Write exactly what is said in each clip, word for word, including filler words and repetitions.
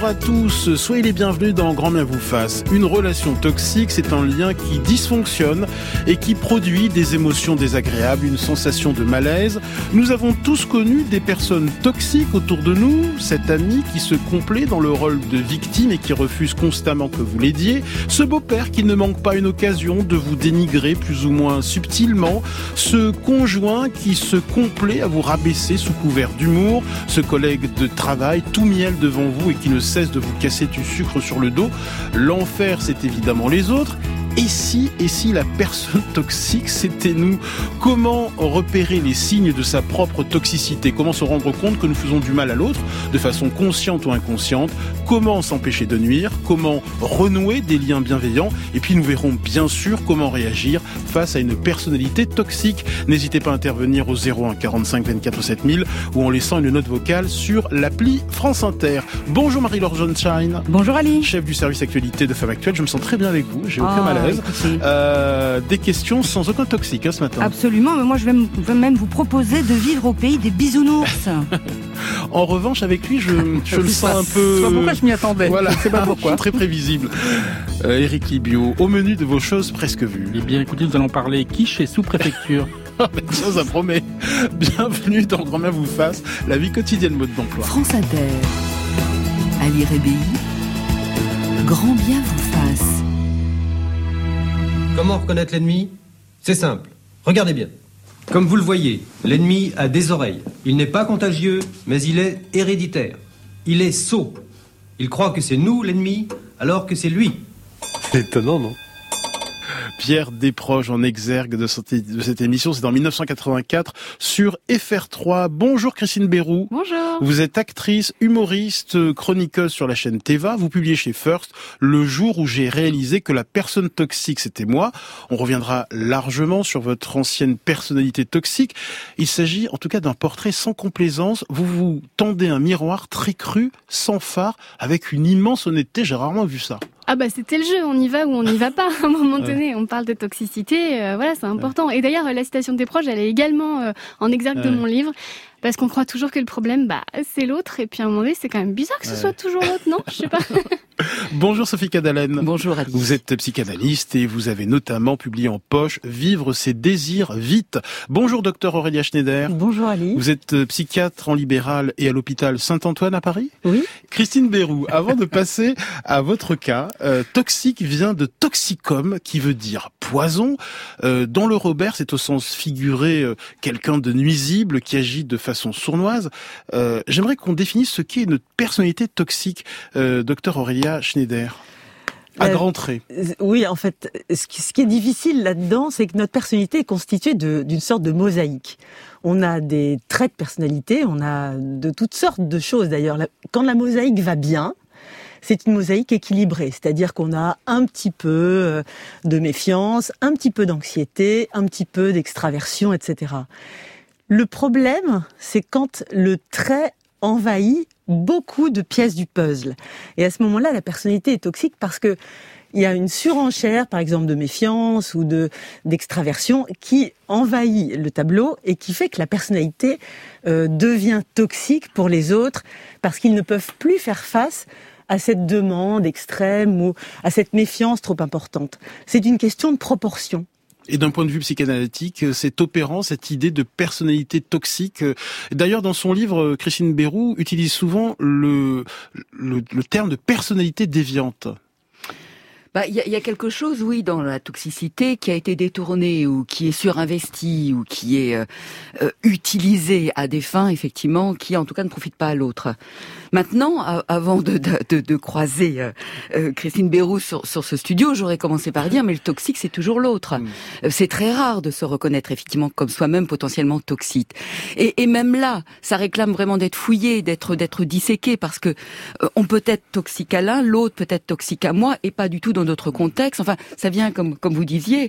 Bonjour à tous, soyez les bienvenus dans Grand Bien vous fasse. Une relation toxique, c'est un lien qui dysfonctionne et qui produit des émotions désagréables, une sensation de malaise. Nous avons tous connu des personnes toxiques autour de nous, cet ami qui se complaît dans le rôle de victime et qui refuse constamment que vous l'aidiez, ce beau-père qui ne manque pas une occasion de vous dénigrer plus ou moins subtilement, ce conjoint qui se complaît à vous rabaisser sous couvert d'humour, ce collègue de travail tout miel devant vous et qui ne cesse de vous casser du sucre sur le dos. L'enfer, c'est évidemment les autres. Et si, et si la personne toxique, c'était nous? Comment repérer les signes de sa propre toxicité? Comment se rendre compte que nous faisons du mal à l'autre, de façon consciente ou inconsciente? Comment s'empêcher de nuire? Comment renouer des liens bienveillants? Et puis nous verrons bien sûr comment réagir face à une personnalité toxique. N'hésitez pas à intervenir au zéro un quarante-cinq vingt-quatre sept mille ou en laissant une note vocale sur l'appli France Inter. Bonjour Marie-Laure Johnshine. Bonjour Ali. Chef du service actualité de Femmes Actuelles. Je me sens très bien avec vous, j'ai aucun oh. malaise. Euh, des questions sans aucun toxique hein, ce matin. Absolument, mais moi je vais, m- je vais même vous proposer de vivre au pays des bisounours. En revanche, avec lui, je, je le sens un peu... Je sais pas pourquoi je m'y attendais. Voilà, je sais pas pourquoi. Je suis très prévisible. Euh, Éric Libio, au menu de vos choses presque vues. Eh bien écoutez, nous allons parler quiche et sous-préfecture. Ça, ça promet. Bienvenue dans Grand Bien vous fasse, la vie quotidienne mode d'emploi. France Inter, Ali Rébéi, Grand Bien vous fasse. Comment reconnaître l'ennemi? C'est simple. Regardez bien. Comme vous le voyez, l'ennemi a des oreilles. Il n'est pas contagieux, mais il est héréditaire. Il est sot. Il croit que c'est nous l'ennemi, alors que c'est lui. C'est étonnant, non? Pierre Desproges en exergue de cette, de cette émission, c'est en dix-neuf cent quatre-vingt-quatre sur F R trois. Bonjour Christine Bérou. Bonjour. Vous êtes actrice, humoriste, chroniqueuse sur la chaîne Teva. Vous publiez chez First le jour où j'ai réalisé que la personne toxique, c'était moi. On reviendra largement sur votre ancienne personnalité toxique. Il s'agit en tout cas d'un portrait sans complaisance. Vous vous tendez un miroir très cru, sans phare, avec une immense honnêteté. J'ai rarement vu ça. Ah bah c'était le jeu, on y va ou on n'y va pas. À un moment donné, on parle de toxicité, euh, voilà, c'est important. Et d'ailleurs, la citation des proches, elle est également euh, en exergue de mon livre, parce qu'on croit toujours que le problème, bah, c'est l'autre. Et puis à un moment donné, c'est quand même bizarre que ce ouais. soit toujours l'autre, non? Je sais pas. Bonjour Sophie Cadalen. Bonjour Ali. Vous êtes psychanalyste et vous avez notamment publié en poche Vivre ses désirs vite. Bonjour docteur Aurélia Schneider. Bonjour Ali. Vous êtes psychiatre en libéral et à l'hôpital Saint-Antoine à Paris. Oui. Christine Bérou, avant de passer à votre cas, euh, toxique vient de toxicum qui veut dire poison. Euh, dans le Robert, c'est au sens figuré euh, quelqu'un de nuisible qui agit de façon sournoise. Euh, j'aimerais qu'on définisse ce qu'est une personnalité toxique, euh, docteur Aurélia Schneider. À euh, grands traits. Oui, en fait, ce qui, ce qui est difficile là-dedans, c'est que notre personnalité est constituée de, d'une sorte de mosaïque. On a des traits de personnalité, on a de toutes sortes de choses d'ailleurs. Quand la mosaïque va bien, c'est une mosaïque équilibrée, c'est-à-dire qu'on a un petit peu de méfiance, un petit peu d'anxiété, un petit peu d'extraversion, et cetera. Le problème, c'est quand le trait envahit beaucoup de pièces du puzzle. Et à ce moment-là, la personnalité est toxique parce que il y a une surenchère, par exemple, de méfiance ou de d'extraversion qui envahit le tableau et qui fait que la personnalité euh, devient toxique pour les autres parce qu'ils ne peuvent plus faire face à cette demande extrême ou à cette méfiance trop importante. C'est une question de proportion. Et d'un point de vue psychanalytique, c'est opérant cette idée de personnalité toxique. D'ailleurs, dans son livre, Christine Bérou utilise souvent le, le, le terme de personnalité déviante. Bah, il y a, y a quelque chose, oui, dans la toxicité qui a été détournée ou qui est surinvestie ou qui est euh, euh, utilisée à des fins, effectivement, qui en tout cas ne profite pas à l'autre. Maintenant, à, avant de, de, de croiser euh, euh, Christine Bérou sur, sur ce studio, j'aurais commencé par dire, mais le toxique, c'est toujours l'autre. Mmh. Euh, c'est très rare de se reconnaître, effectivement, comme soi-même potentiellement toxique. Et, et même là, ça réclame vraiment d'être fouillé, d'être, d'être disséqué, parce que euh, on peut être toxique à l'un, l'autre peut être toxique à moi, et pas du tout dans dans d'autres contextes. Enfin, ça vient, comme comme vous disiez,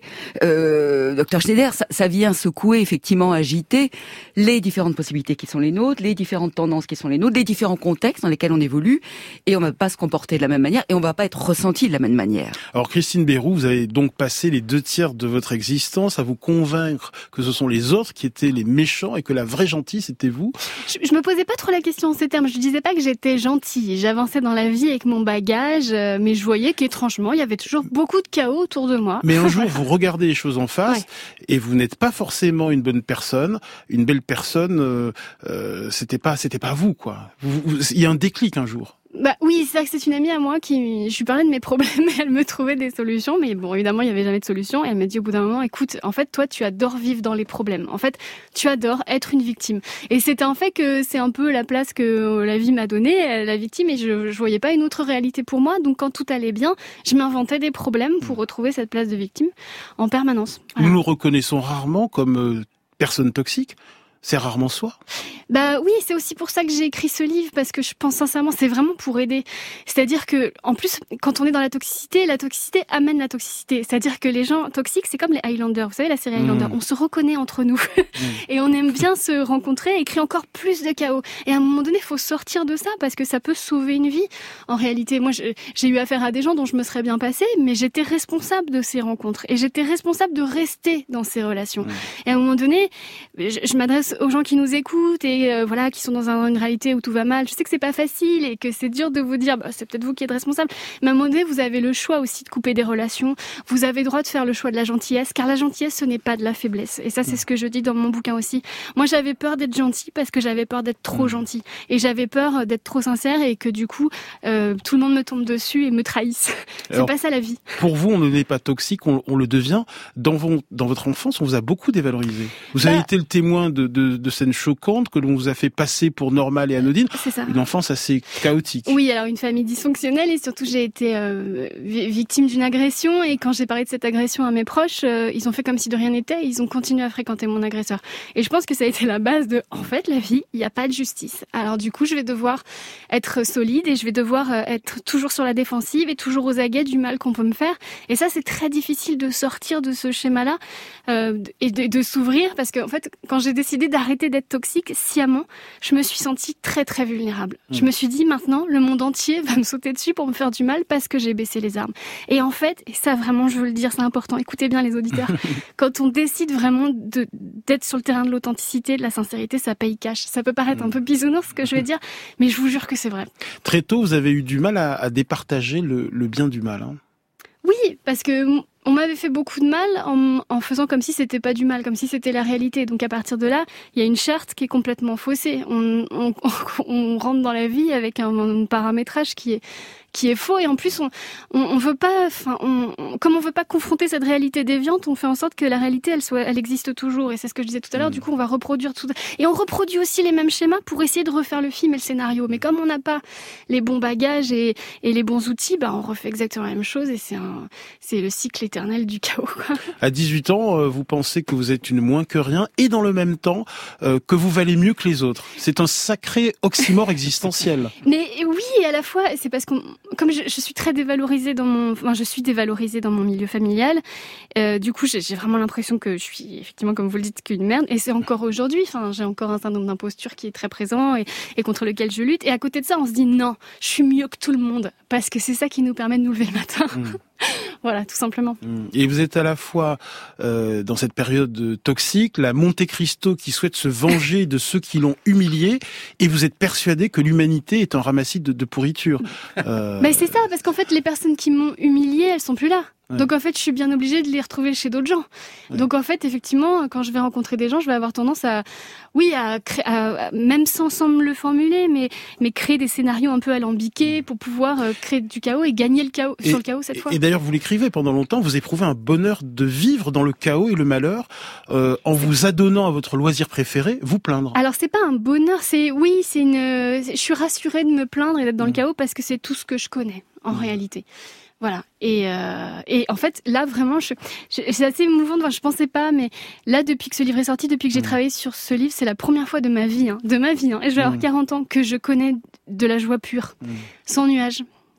euh, docteur Schneider, ça, ça vient secouer, effectivement, agiter les différentes possibilités qui sont les nôtres, les différentes tendances qui sont les nôtres, les différents contextes dans lesquels on évolue, et on ne va pas se comporter de la même manière, et on ne va pas être ressenti de la même manière. Alors Christine Béroux, vous avez donc passé les deux tiers de votre existence à vous convaincre que ce sont les autres qui étaient les méchants et que la vraie gentille, c'était vous. Je, je me posais pas trop la question en ces termes. Je disais pas que j'étais gentille. J'avançais dans la vie avec mon bagage, euh, mais je voyais qu'étrangement, il y avait toujours beaucoup de chaos autour de moi. Mais un jour, vous regardez les choses en face, ouais. et vous n'êtes pas forcément une bonne personne, une belle personne. Euh, euh, c'était pas, c'était pas vous, quoi. Vous, vous, il y a un déclic un jour. Bah oui, c'est vrai que c'est une amie à moi qui, je lui parlais de mes problèmes et elle me trouvait des solutions, mais bon, évidemment, il y avait jamais de solution. Et elle m'a dit au bout d'un moment, écoute, en fait, toi, tu adores vivre dans les problèmes. En fait, tu adores être une victime. Et c'était en fait que c'est un peu la place que la vie m'a donnée, la victime, et je, je voyais pas une autre réalité pour moi. Donc, quand tout allait bien, je m'inventais des problèmes pour retrouver cette place de victime en permanence. Voilà. Nous nous reconnaissons rarement comme euh, personnes toxiques. C'est rarement soi. Bah oui, c'est aussi pour ça que j'ai écrit ce livre, parce que je pense sincèrement, c'est vraiment pour aider. C'est-à-dire que, en plus, quand on est dans la toxicité, la toxicité amène la toxicité. C'est-à-dire que les gens toxiques, c'est comme les Highlanders. Vous savez, la série Highlander, mmh. on se reconnaît entre nous. Mmh. Et on aime bien se rencontrer et créer encore plus de chaos. Et à un moment donné, il faut sortir de ça, parce que ça peut sauver une vie. En réalité, moi, je, j'ai eu affaire à des gens dont je me serais bien passée, mais j'étais responsable de ces rencontres. Et j'étais responsable de rester dans ces relations. Mmh. Et à un moment donné, je, je m'adresse aux gens qui nous écoutent et euh, voilà, qui sont dans un, une réalité où tout va mal. Je sais que c'est pas facile et que c'est dur de vous dire, bah, c'est peut-être vous qui êtes responsable. Mais à un moment donné, vous avez le choix aussi de couper des relations. Vous avez le droit de faire le choix de la gentillesse, car la gentillesse, ce n'est pas de la faiblesse. Et ça, c'est ce que je dis dans mon bouquin aussi. Moi, j'avais peur d'être gentille parce que j'avais peur d'être trop gentille. Et j'avais peur d'être trop sincère et que du coup, euh, tout le monde me tombe dessus et me trahisse. C'est Alors, pas ça la vie. Pour vous, on ne n'est pas toxique, on, on le devient. Dans, vos, dans votre enfance, on vous a beaucoup dévalorisé. Vous bah, avez été le témoin de, de, de scènes choquantes que l'on vous a fait passer pour normales et anodines. C'est ça. Une enfance assez chaotique. Oui, alors une famille dysfonctionnelle et surtout j'ai été euh, victime d'une agression et quand j'ai parlé de cette agression à mes proches, euh, ils ont fait comme si de rien n'était, ils ont continué à fréquenter mon agresseur. Et je pense que ça a été la base de, en fait, la vie, il n'y a pas de justice. Alors du coup, je vais devoir être solide et je vais devoir être toujours sur la défensive et toujours aux aguets du mal qu'on peut me faire. Et ça, c'est très difficile de sortir de ce schéma-là euh, et de, de s'ouvrir parce que, en fait, quand j'ai décidé d'arrêter d'être toxique, sciemment, je me suis sentie très très vulnérable. Mmh. Je me suis dit maintenant, le monde entier va me sauter dessus pour me faire du mal parce que j'ai baissé les armes. Et en fait, et ça vraiment je veux le dire, c'est important, écoutez bien les auditeurs, quand on décide vraiment de, d'être sur le terrain de l'authenticité, de la sincérité, ça paye cash. Ça peut paraître mmh. un peu bisounours ce que je vais dire, mais je vous jure que c'est vrai. Très tôt, vous avez eu du mal à, à départager le, le bien du mal. Hein. Oui, parce que on m'avait fait beaucoup de mal en, en faisant comme si c'était pas du mal, comme si c'était la réalité. Donc à partir de là, il y a une charte qui est complètement faussée. On, on, on rentre dans la vie avec un, un paramétrage qui est qui est faux et en plus on on, on veut pas, enfin on, on, comme on veut pas confronter cette réalité déviante, on fait en sorte que la réalité elle soit, elle existe toujours et c'est ce que je disais tout à l'heure. Mmh. Du coup on va reproduire tout et on reproduit aussi les mêmes schémas pour essayer de refaire le film et le scénario. Mais comme on n'a pas les bons bagages et, et les bons outils, bah on refait exactement la même chose et c'est un c'est le cycle éternel du chaos. Quoi. À dix-huit ans, vous pensez que vous êtes une moins que rien et dans le même temps euh, que vous valez mieux que les autres. C'est un sacré oxymore existentiel. Mais oui, et à la fois c'est parce qu'on comme je, je suis très dévalorisée dans mon, enfin, je suis dévalorisée dans mon milieu familial. Euh, du coup, j'ai, j'ai vraiment l'impression que je suis effectivement, comme vous le dites, qu'une merde. Et c'est encore aujourd'hui. Enfin, j'ai encore un syndrome d'imposture qui est très présent et, et contre lequel je lutte. Et à côté de ça, on se dit non, je suis mieux que tout le monde parce que c'est ça qui nous permet de nous lever le matin. Mmh. Voilà, tout simplement. Et vous êtes à la fois euh, dans cette période toxique, la Monte Cristo qui souhaite se venger de ceux qui l'ont humilié, et vous êtes persuadé que l'humanité est un ramassis de, de pourriture. Euh... Ben c'est ça, parce qu'en fait, les personnes qui m'ont humilié, elles sont plus là. Ouais. Donc en fait, je suis bien obligée de les retrouver chez d'autres gens. Ouais. Donc en fait, effectivement, quand je vais rencontrer des gens, je vais avoir tendance à, oui, à, créer, à même sans, sans me le formuler, mais mais créer des scénarios un peu alambiqués pour pouvoir euh, créer du chaos et gagner le chaos et, sur le chaos cette fois. Et d'ailleurs, vous l'écrivez pendant longtemps, vous éprouvez un bonheur de vivre dans le chaos et le malheur euh, en c'est... vous adonnant à votre loisir préféré, vous plaindre. Alors c'est pas un bonheur, c'est oui, c'est une. Je suis rassurée de me plaindre et d'être dans mmh. le chaos parce que c'est tout ce que je connais en mmh. réalité. Voilà. Et, euh, et en fait, là, vraiment, je, je, c'est assez émouvant. Enfin, je pensais pas, mais là, depuis que ce livre est sorti, depuis que j'ai mmh. travaillé sur ce livre, c'est la première fois de ma vie, hein, de ma vie, hein, et je vais avoir mmh. quarante ans, que je connais de la joie pure, mmh. sans nuages.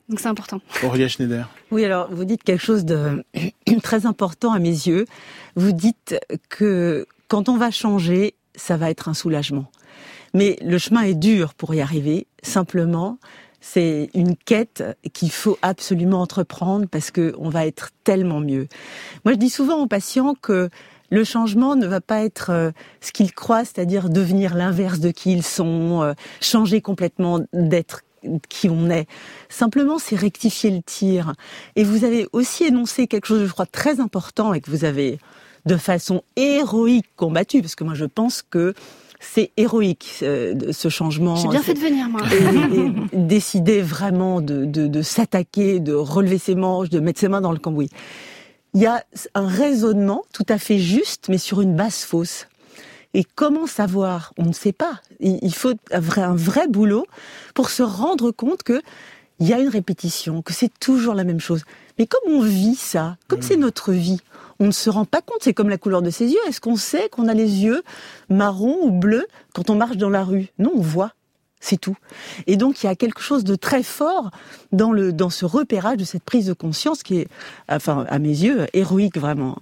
Donc c'est important. Aurélia Schneider. Oui, alors vous dites quelque chose de très important à mes yeux. Vous dites que quand on va changer, ça va être un soulagement. Mais le chemin est dur pour y arriver. Simplement, c'est une quête qu'il faut absolument entreprendre parce que on va être tellement mieux. Moi, je dis souvent aux patients que le changement ne va pas être euh, ce qu'ils croient, c'est-à-dire devenir l'inverse de qui ils sont, euh, changer complètement d'être qui on est. Simplement, c'est rectifier le tir. Et vous avez aussi énoncé quelque chose, je crois, très important et que vous avez de façon héroïque combattu, parce que moi, je pense que c'est héroïque, euh, ce changement. J'ai bien fait de venir, moi. Et, et décider vraiment de, de, de s'attaquer, de relever ses manches, de mettre ses mains dans le cambouis. Il y a un raisonnement tout à fait juste, mais sur une base fausse. Et comment savoir ? On ne sait pas. Il faut un vrai, un vrai boulot pour se rendre compte que il y a une répétition, que c'est toujours la même chose. Mais comme on vit ça, comme mmh. c'est notre vie, on ne se rend pas compte. C'est comme la couleur de ses yeux. Est-ce qu'on sait qu'on a les yeux marrons ou bleus quand on marche dans la rue ? Non, on voit. C'est tout. Et donc, il y a quelque chose de très fort dans le, dans ce repérage de cette prise de conscience qui est, enfin, à mes yeux, héroïque vraiment.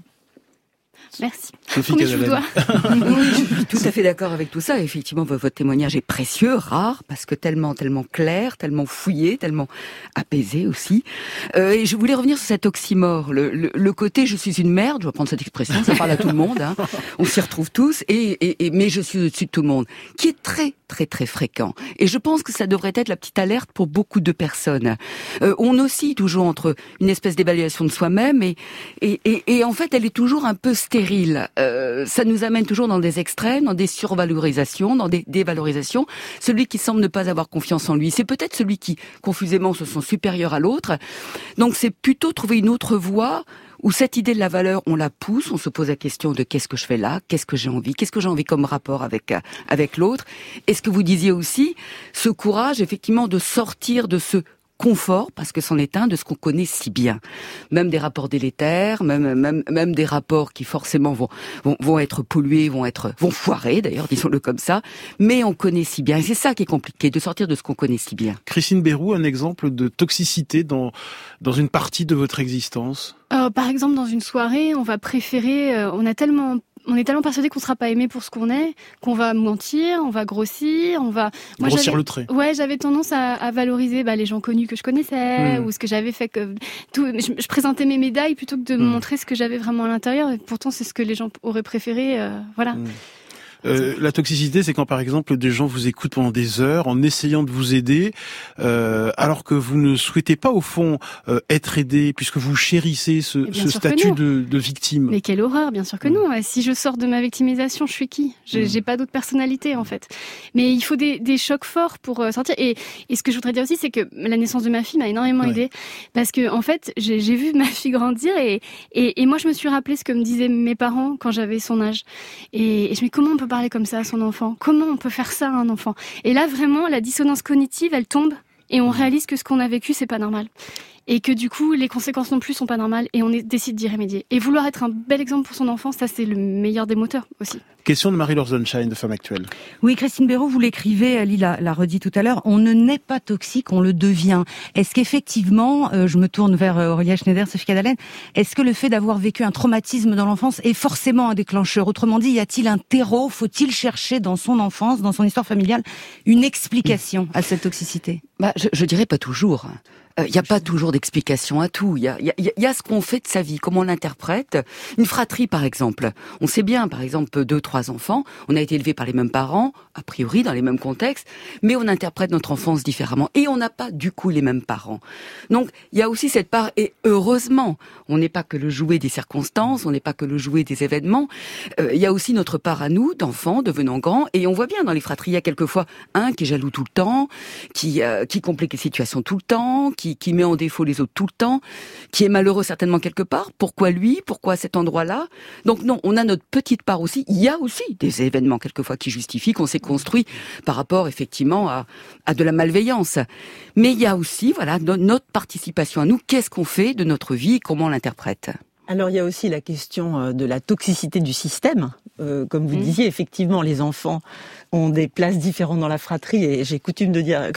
Merci. Sophie Oui, je vous dois. Oui, je suis tout à fait d'accord avec tout ça. Effectivement, votre témoignage est précieux, rare, parce que tellement, tellement clair, tellement fouillé, tellement apaisé aussi. Euh, et je voulais revenir sur cet oxymore, le, le, le côté « je suis une merde », je vais prendre cette expression, ça parle à tout le monde, hein. On s'y retrouve tous, et, et, et mais je suis au-dessus de tout le monde, qui est très, très, très fréquent. Et je pense que ça devrait être la petite alerte pour beaucoup de personnes. Euh, on oscille toujours entre une espèce d'évaluation de soi-même, et, et, et, et en fait, elle est toujours un peu stérile. Euh, ça nous amène toujours dans des extrêmes, dans des survalorisations, dans des dévalorisations. Celui qui semble ne pas avoir confiance en lui, c'est peut-être celui qui, confusément, se sent supérieur à l'autre. Donc c'est plutôt trouver une autre voie où cette idée de la valeur, on la pousse, on se pose la question de qu'est-ce que je fais là, qu'est-ce que j'ai envie, qu'est-ce que j'ai envie comme rapport avec avec l'autre. Et ce que vous disiez aussi, ce courage, effectivement, de sortir de ce confort, parce que c'en est un de ce qu'on connaît si bien. Même des rapports délétères, même même même des rapports qui forcément vont vont, vont être pollués, vont être vont foirer d'ailleurs, disons-le comme ça, mais on connaît si bien. Et c'est ça qui est compliqué, de sortir de ce qu'on connaît si bien. Christine Béroux, un exemple de toxicité dans dans une partie de votre existence. Euh, par exemple, dans une soirée, on va préférer, euh, on a tellement On est tellement persuadé qu'on sera pas aimé pour ce qu'on est, qu'on va mentir, on va grossir, on va Moi, grossir le trait. Ouais, j'avais tendance à, à valoriser bah, les gens connus que je connaissais mmh. ou ce que j'avais fait. Que tout, je, je présentais mes médailles plutôt que de mmh. montrer ce que j'avais vraiment à l'intérieur. Et pourtant, c'est ce que les gens auraient préféré. Euh, voilà. Mmh. Euh, la toxicité, c'est quand par exemple des gens vous écoutent pendant des heures en essayant de vous aider, euh, alors que vous ne souhaitez pas au fond euh, être aidé, puisque vous chérissez ce, ce statut de, de victime. Mais quelle horreur, bien sûr que non. Si je sors de ma victimisation, je suis qui ? Je, mmh. J'ai pas d'autre personnalité en fait. Mais il faut des, des chocs forts pour euh, sortir. Et, et ce que je voudrais dire aussi, c'est que la naissance de ma fille m'a énormément ouais. aidée, parce que en fait, j'ai, j'ai vu ma fille grandir et, et, et moi je me suis rappelé ce que me disaient mes parents quand j'avais son âge. Et, et je me dis comment on peut parler comme ça à son enfant ? Comment on peut faire ça à un enfant ? Et là, vraiment, la dissonance cognitive, elle tombe et on réalise que ce qu'on a vécu, c'est pas normal. Et que du coup, les conséquences non plus sont pas normales et on est, décide d'y remédier. Et vouloir être un bel exemple pour son enfant, ça, c'est le meilleur des moteurs aussi. Question de Marie-Laure Sonnenschein, de Femme Actuelle. Oui, Christine Béroux, vous l'écrivez, Ali l'a, l'a redit tout à l'heure, on ne naît pas toxique, on le devient. Est-ce qu'effectivement, euh, je me tourne vers euh, Aurélia Schneider, Sophie Cadalen, est-ce que le fait d'avoir vécu un traumatisme dans l'enfance est forcément un déclencheur ? Autrement dit, y a-t-il un terreau ? Faut-il chercher dans son enfance, dans son histoire familiale, une explication à cette toxicité ? Bah, je, je dirais pas toujours. Il euh, n'y a pas toujours d'explication à tout. Il y a, y, a, y a ce qu'on fait de sa vie, comment on l'interprète. Une fratrie, par exemple. On sait bien, par exemple, deux, trois enfants. On a été élevés par les mêmes parents, a priori, dans les mêmes contextes, mais on interprète notre enfance différemment. Et on n'a pas, du coup, les mêmes parents. Donc, il y a aussi cette part, et heureusement, on n'est pas que le jouet des circonstances, on n'est pas que le jouet des événements. Euh, il y a aussi notre part à nous, d'enfants, devenant grands. Et on voit bien dans les fratries, il y a quelquefois un qui est jaloux tout le temps, qui, euh, qui complique les situations tout le temps, qui Qui, qui met en défaut les autres tout le temps, qui est malheureux certainement quelque part. Pourquoi lui ? Pourquoi cet endroit-là ? Donc non, on a notre petite part aussi. Il y a aussi des événements quelquefois qui justifient qu'on s'est construit par rapport effectivement à, à de la malveillance. Mais il y a aussi voilà no- notre participation à nous. Qu'est-ce qu'on fait de notre vie ? Comment on l'interprète ? Alors il y a aussi la question de la toxicité du système. Euh, comme vous mmh. disiez, effectivement, les enfants ont des places différentes dans la fratrie et j'ai coutume de dire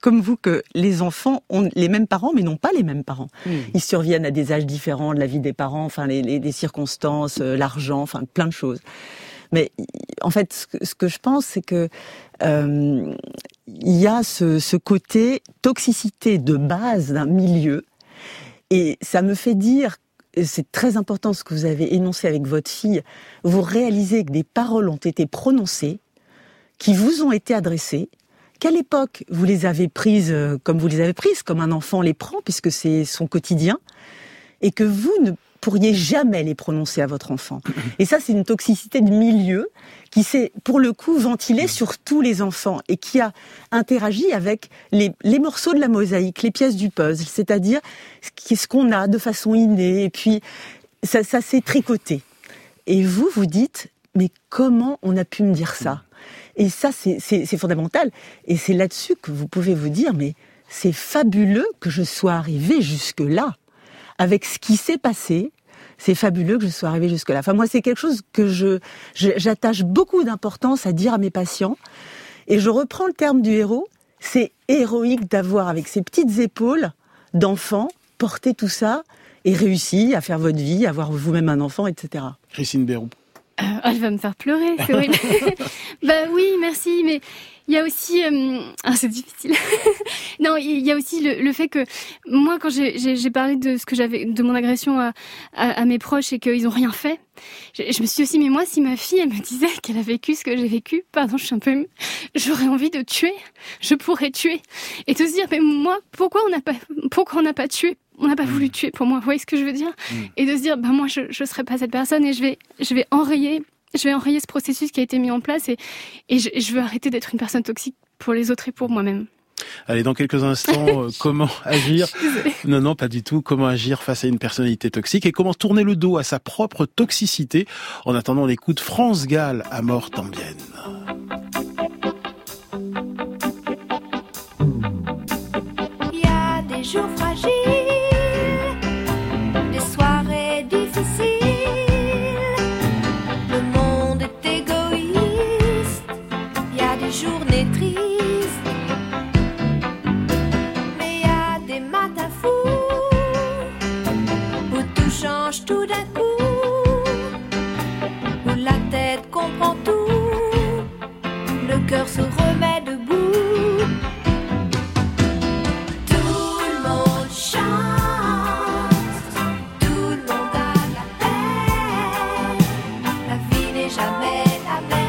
comme vous, que les enfants ont les mêmes parents, mais n'ont pas les mêmes parents. Mmh. Ils surviennent à des âges différents de la vie des parents, enfin les, les, les circonstances, euh, l'argent, enfin plein de choses. Mais en fait, ce que, ce que je pense, c'est que euh, il y a ce, ce côté toxicité de base d'un milieu, et ça me fait dire, et c'est très important ce que vous avez énoncé avec votre fille, vous réalisez que des paroles ont été prononcées, qui vous ont été adressées, qu'à l'époque vous les avez prises comme vous les avez prises, comme un enfant les prend, puisque c'est son quotidien, et que vous ne pourriez jamais les prononcer à votre enfant. Et ça, c'est une toxicité de milieu qui s'est, pour le coup, ventilée sur tous les enfants et qui a interagi avec les, les morceaux de la mosaïque, les pièces du puzzle, c'est-à-dire ce qu'on a de façon innée, et puis ça, ça s'est tricoté. Et vous, vous dites, mais comment on a pu me dire ça ? Et ça, c'est, c'est, c'est fondamental. Et c'est là-dessus que vous pouvez vous dire, mais c'est fabuleux que je sois arrivée jusque-là. Avec ce qui s'est passé, c'est fabuleux que je sois arrivée jusque-là. Enfin, moi, c'est quelque chose que je, je, j'attache beaucoup d'importance à dire à mes patients. Et je reprends le terme du héros. C'est héroïque d'avoir, avec ses petites épaules d'enfant, porté tout ça et réussi à faire votre vie, à avoir vous-même un enfant, et cetera. Christine Béroux. Euh, oh, elle va me faire pleurer, c'est horrible. Bah oui, merci, mais il y a aussi... Euh... Ah, c'est difficile. Non, il y a aussi le, le fait que moi, quand j'ai, j'ai, j'ai parlé de ce que j'avais, de mon agression à, à, à mes proches et qu'ils ont rien fait, je, je me suis aussi, mais moi, si ma fille, elle me disait qu'elle a vécu ce que j'ai vécu, pardon, je suis un peu émue, j'aurais envie de tuer, je pourrais tuer. Et de se dire, mais moi, pourquoi on n'a pas, pourquoi on n'a pas tué? On n'a pas voulu tuer pour moi, vous voyez ce que je veux dire? mmh. Et de se dire, bah moi, je ne serai pas cette personne et je vais, je vais enrayer, je vais enrayer ce processus qui a été mis en place et, et je, je veux arrêter d'être une personne toxique pour les autres et pour moi-même. Allez, dans quelques instants, euh, comment agir? Non, non, pas du tout. Comment agir face à une personnalité toxique et comment tourner le dos à sa propre toxicité. En attendant, on écoute France Gall, à mort tambienne. Il y a des jours fragiles. Journée triste, mais y a des matins fous où tout change tout d'un coup, où la tête comprend tout, le cœur se remet debout. Tout le monde chante, tout le monde a la peine, la vie n'est jamais la même.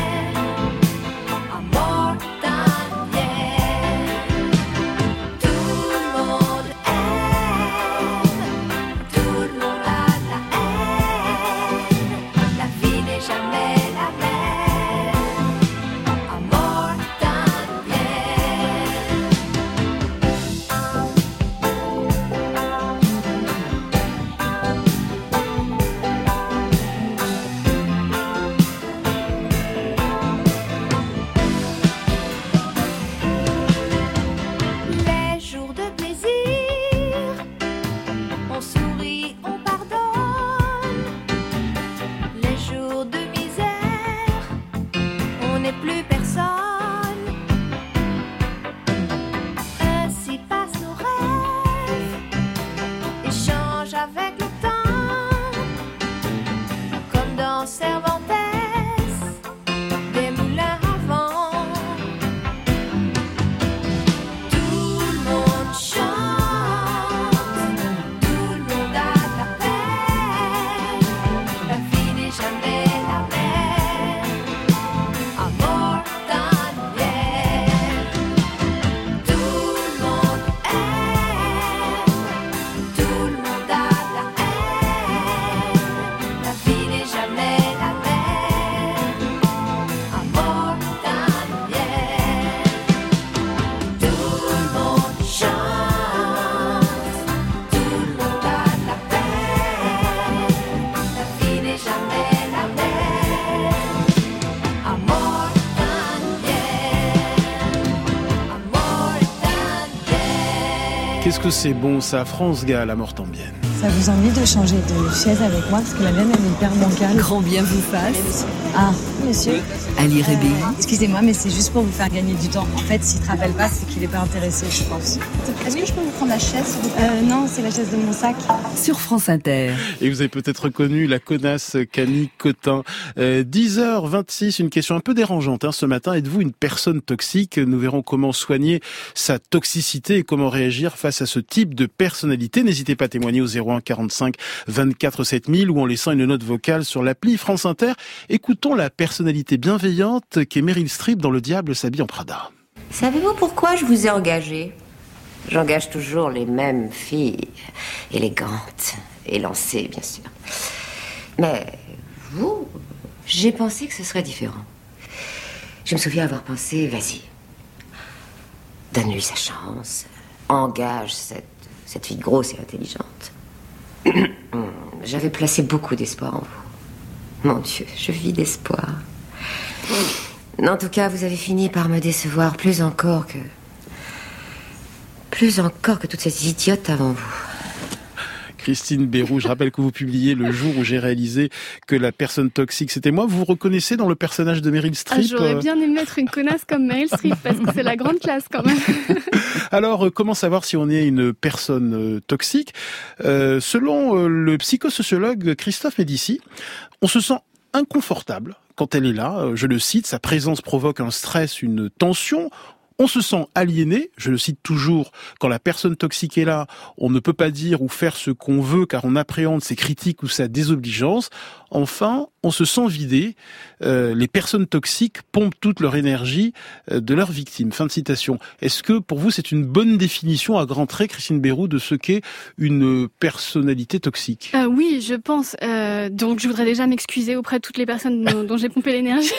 Qu'est-ce que c'est bon ça, France Gall, à mort tambienne. Ça vous envie de changer de chaise avec moi parce que la mienne elle est hyper bancale. Grand bien vous fasse. Ah, monsieur. Ali Rébéi. Excusez-moi, mais c'est juste pour vous faire gagner du temps. En fait, s'il ne te rappelle pas, c'est qu'il n'est pas intéressé, je pense. Est-ce que je peux vous prendre la chaise euh, Non, c'est la chaise de mon sac. Sur France Inter. Et vous avez peut-être reconnu la connasse Camille Cotin. Euh, dix heures vingt-six, une question un peu dérangeante hein, ce matin. Êtes-vous une personne toxique ? Nous verrons comment soigner sa toxicité et comment réagir face à ce type de personnalité. N'hésitez pas à témoigner au zéro un quarante-cinq vingt-quatre sept mille ou en laissant une note vocale sur l'appli France Inter. Écoutons la personnalité bienveillante qu'est Meryl Streep dans Le Diable s'habille en Prada. Savez-vous pourquoi je vous ai engagé ? J'engage toujours les mêmes filles, élégantes, élancées bien sûr. Mais vous, j'ai pensé que ce serait différent. Je me souviens avoir pensé, vas-y, donne-lui sa chance, engage cette, cette fille grosse et intelligente. J'avais placé beaucoup d'espoir en vous. Mon Dieu, je vis d'espoir. En tout cas, vous avez fini par me décevoir plus encore que... Plus encore que toutes ces idiotes avant vous. Christine Béroux, je rappelle que vous publiez le jour où j'ai réalisé que la personne toxique, c'était moi. Vous vous reconnaissez dans le personnage de Meryl Streep ? Ah, j'aurais bien aimé être une connasse comme Meryl Streep, parce que c'est la grande classe quand même. Alors, comment savoir si on est une personne euh, toxique ? euh, Selon euh, le psychosociologue Christophe Médici, on se sent inconfortable quand elle est là. Je le cite, sa présence provoque un stress, une tension. On se sent aliéné, je le cite toujours, quand la personne toxique est là, on ne peut pas dire ou faire ce qu'on veut car on appréhende ses critiques ou sa désobligeance. Enfin, on se sent vidé. Euh, les personnes toxiques pompent toute leur énergie euh, de leurs victimes. Fin de citation. Est-ce que pour vous c'est une bonne définition à grands traits, Christine Béroux, de ce qu'est une personnalité toxique ? euh, Oui, je pense. Euh, donc je voudrais déjà m'excuser auprès de toutes les personnes dont, dont j'ai pompé l'énergie.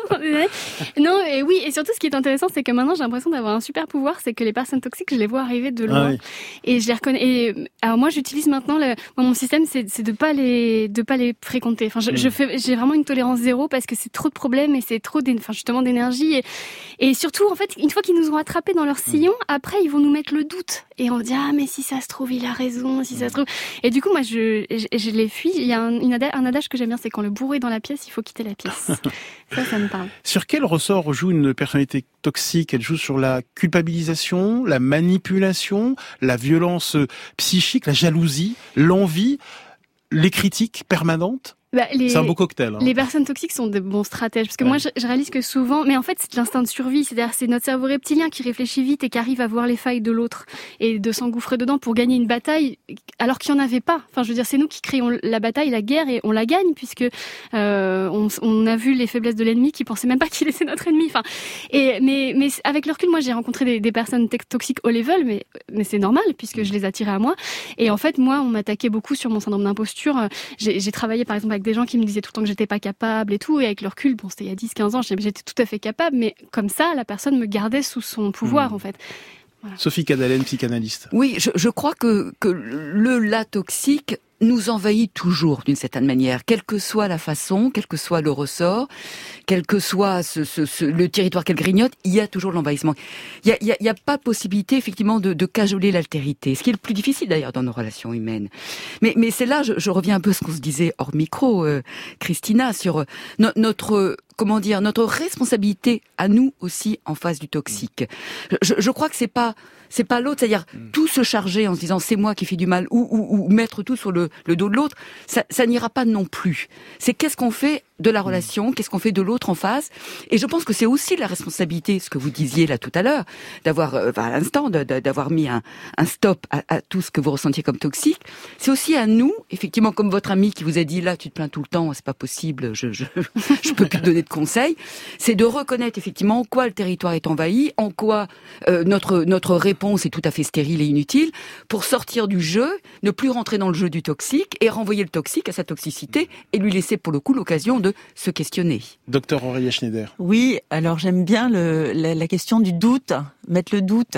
Non, et oui, et surtout ce qui est intéressant, c'est que maintenant j'ai l'impression d'avoir un super pouvoir, c'est que les personnes toxiques, je les vois arriver de loin. Ah oui. Et je les reconnais. Et alors moi, j'utilise maintenant le, moi, mon système, c'est, c'est de pas les, de pas les fréquenter. Enfin, je, mmh. je fais, j'ai vraiment une tolérance zéro parce que c'est trop de problèmes et c'est trop, enfin justement d'énergie. Et, et surtout, en fait, une fois qu'ils nous ont attrapés dans leur sillon, mmh. après ils vont nous mettre le doute et on dit ah mais si ça se trouve il a raison, si mmh. ça se trouve. Et du coup, moi, je, je, je les fuis. Il y a un, une adage, un adage que j'aime bien, c'est quand le bourreau est dans la pièce, il faut quitter la pièce. Ça, ça me parle. Sur quel ressort joue une personnalité toxique ? Elle joue sur la culpabilisation, la manipulation, la violence psychique, la jalousie, l'envie, les critiques permanentes ? Bah, les, c'est un beau cocktail. Hein. Les personnes toxiques sont de bons stratèges. Parce que ouais. moi, je, je réalise que souvent... Mais en fait, c'est de l'instinct de survie. C'est-à-dire c'est notre cerveau reptilien qui réfléchit vite et qui arrive à voir les failles de l'autre et de s'engouffrer dedans pour gagner une bataille alors qu'il n'y en avait pas. Enfin, je veux dire, c'est nous qui créons la bataille, la guerre, et on la gagne puisque euh, on, on a vu les faiblesses de l'ennemi qui pensait même pas qu'il était notre ennemi. Enfin, et, mais, mais avec le recul, moi, j'ai rencontré des, des personnes toxiques haut level, mais, mais c'est normal puisque je les attirais à moi. Et en fait, moi, on m'attaquait beaucoup sur mon syndrome d'imposture. J'ai, j'ai travaillé, par exemple, avec des gens qui me disaient tout le temps que j'étais pas capable et tout, et avec le recul, bon, c'était il y a dix quinze ans, j'étais tout à fait capable, mais comme ça, la personne me gardait sous son pouvoir, mmh. en fait. Voilà. Sophie Cadalen, psychanalyste. Oui, je, je crois que, que le la toxique nous envahit toujours d'une certaine manière, quelle que soit la façon, quel que soit le ressort, quel que soit ce, ce, ce, le territoire qu'elle grignote, il y a toujours l'envahissement. Il y a, il y a, il y a pas possibilité effectivement de, de cajoler l'altérité, ce qui est le plus difficile d'ailleurs dans nos relations humaines. Mais, mais c'est là, je, je reviens un peu à ce qu'on se disait hors micro, euh, Christina, sur no, notre comment dire, notre responsabilité à nous aussi en face du toxique. Je, je crois que c'est pas c'est pas l'autre, c'est-à-dire mmh. tout se charger en se disant c'est moi qui fais du mal ou, ou, ou mettre tout sur le, le dos de l'autre, ça, ça n'ira pas non plus. C'est qu'est-ce qu'on fait de la relation, mmh. qu'est-ce qu'on fait de l'autre en face. Et je pense que c'est aussi la responsabilité, ce que vous disiez là tout à l'heure, d'avoir, euh, à l'instant, de, de, d'avoir mis un, un stop à, à tout ce que vous ressentiez comme toxique. C'est aussi à nous, effectivement, comme votre ami qui vous a dit là, tu te plains tout le temps, c'est pas possible, je je je peux plus te donner de conseils. C'est de reconnaître effectivement en quoi le territoire est envahi, en quoi euh, notre notre réponse est tout à fait stérile et inutile, pour sortir du jeu, ne plus rentrer dans le jeu du toxique et renvoyer le toxique à sa toxicité et lui laisser pour le coup l'occasion de se questionner. Docteur Aurélia Schneider. Oui, alors j'aime bien le, la, la question du doute, mettre le doute.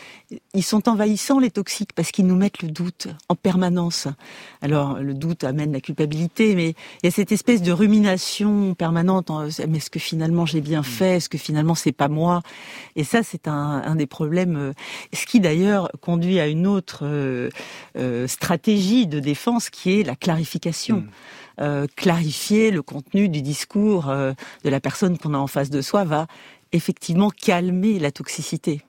Ils sont envahissants, les toxiques, parce qu'ils nous mettent le doute en permanence. Alors, le doute amène la culpabilité, mais il y a cette espèce de rumination permanente. Mais est-ce que finalement j'ai bien fait ? Est-ce que finalement c'est pas moi ? Et ça, c'est un, un des problèmes. Ce qui d'ailleurs conduit à une autre euh, euh, stratégie de défense, qui est la clarification. Mmh. euh, clarifier le contenu du discours euh, de la personne qu'on a en face de soi va effectivement calmer la toxicité.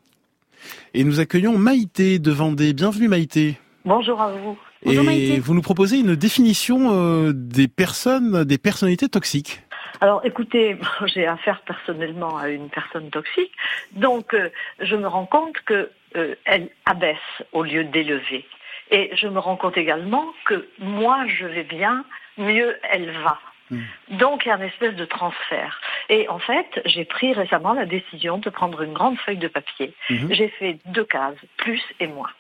Et nous accueillons Maïté de Vendée. Bienvenue Maïté. Bonjour à vous. Bonjour, et Maïté. Vous nous proposez une définition euh, des personnes, des personnalités toxiques. Alors écoutez, j'ai affaire personnellement à une personne toxique, donc euh, je me rends compte que euh, elle abaisse au lieu d'élever. Et je me rends compte également que moi je vais bien, mieux elle va. Mmh. Donc il y a une espèce de transfert. Et en fait, j'ai pris récemment la décision de prendre une grande feuille de papier. Mmh. J'ai fait deux cases, plus et moins.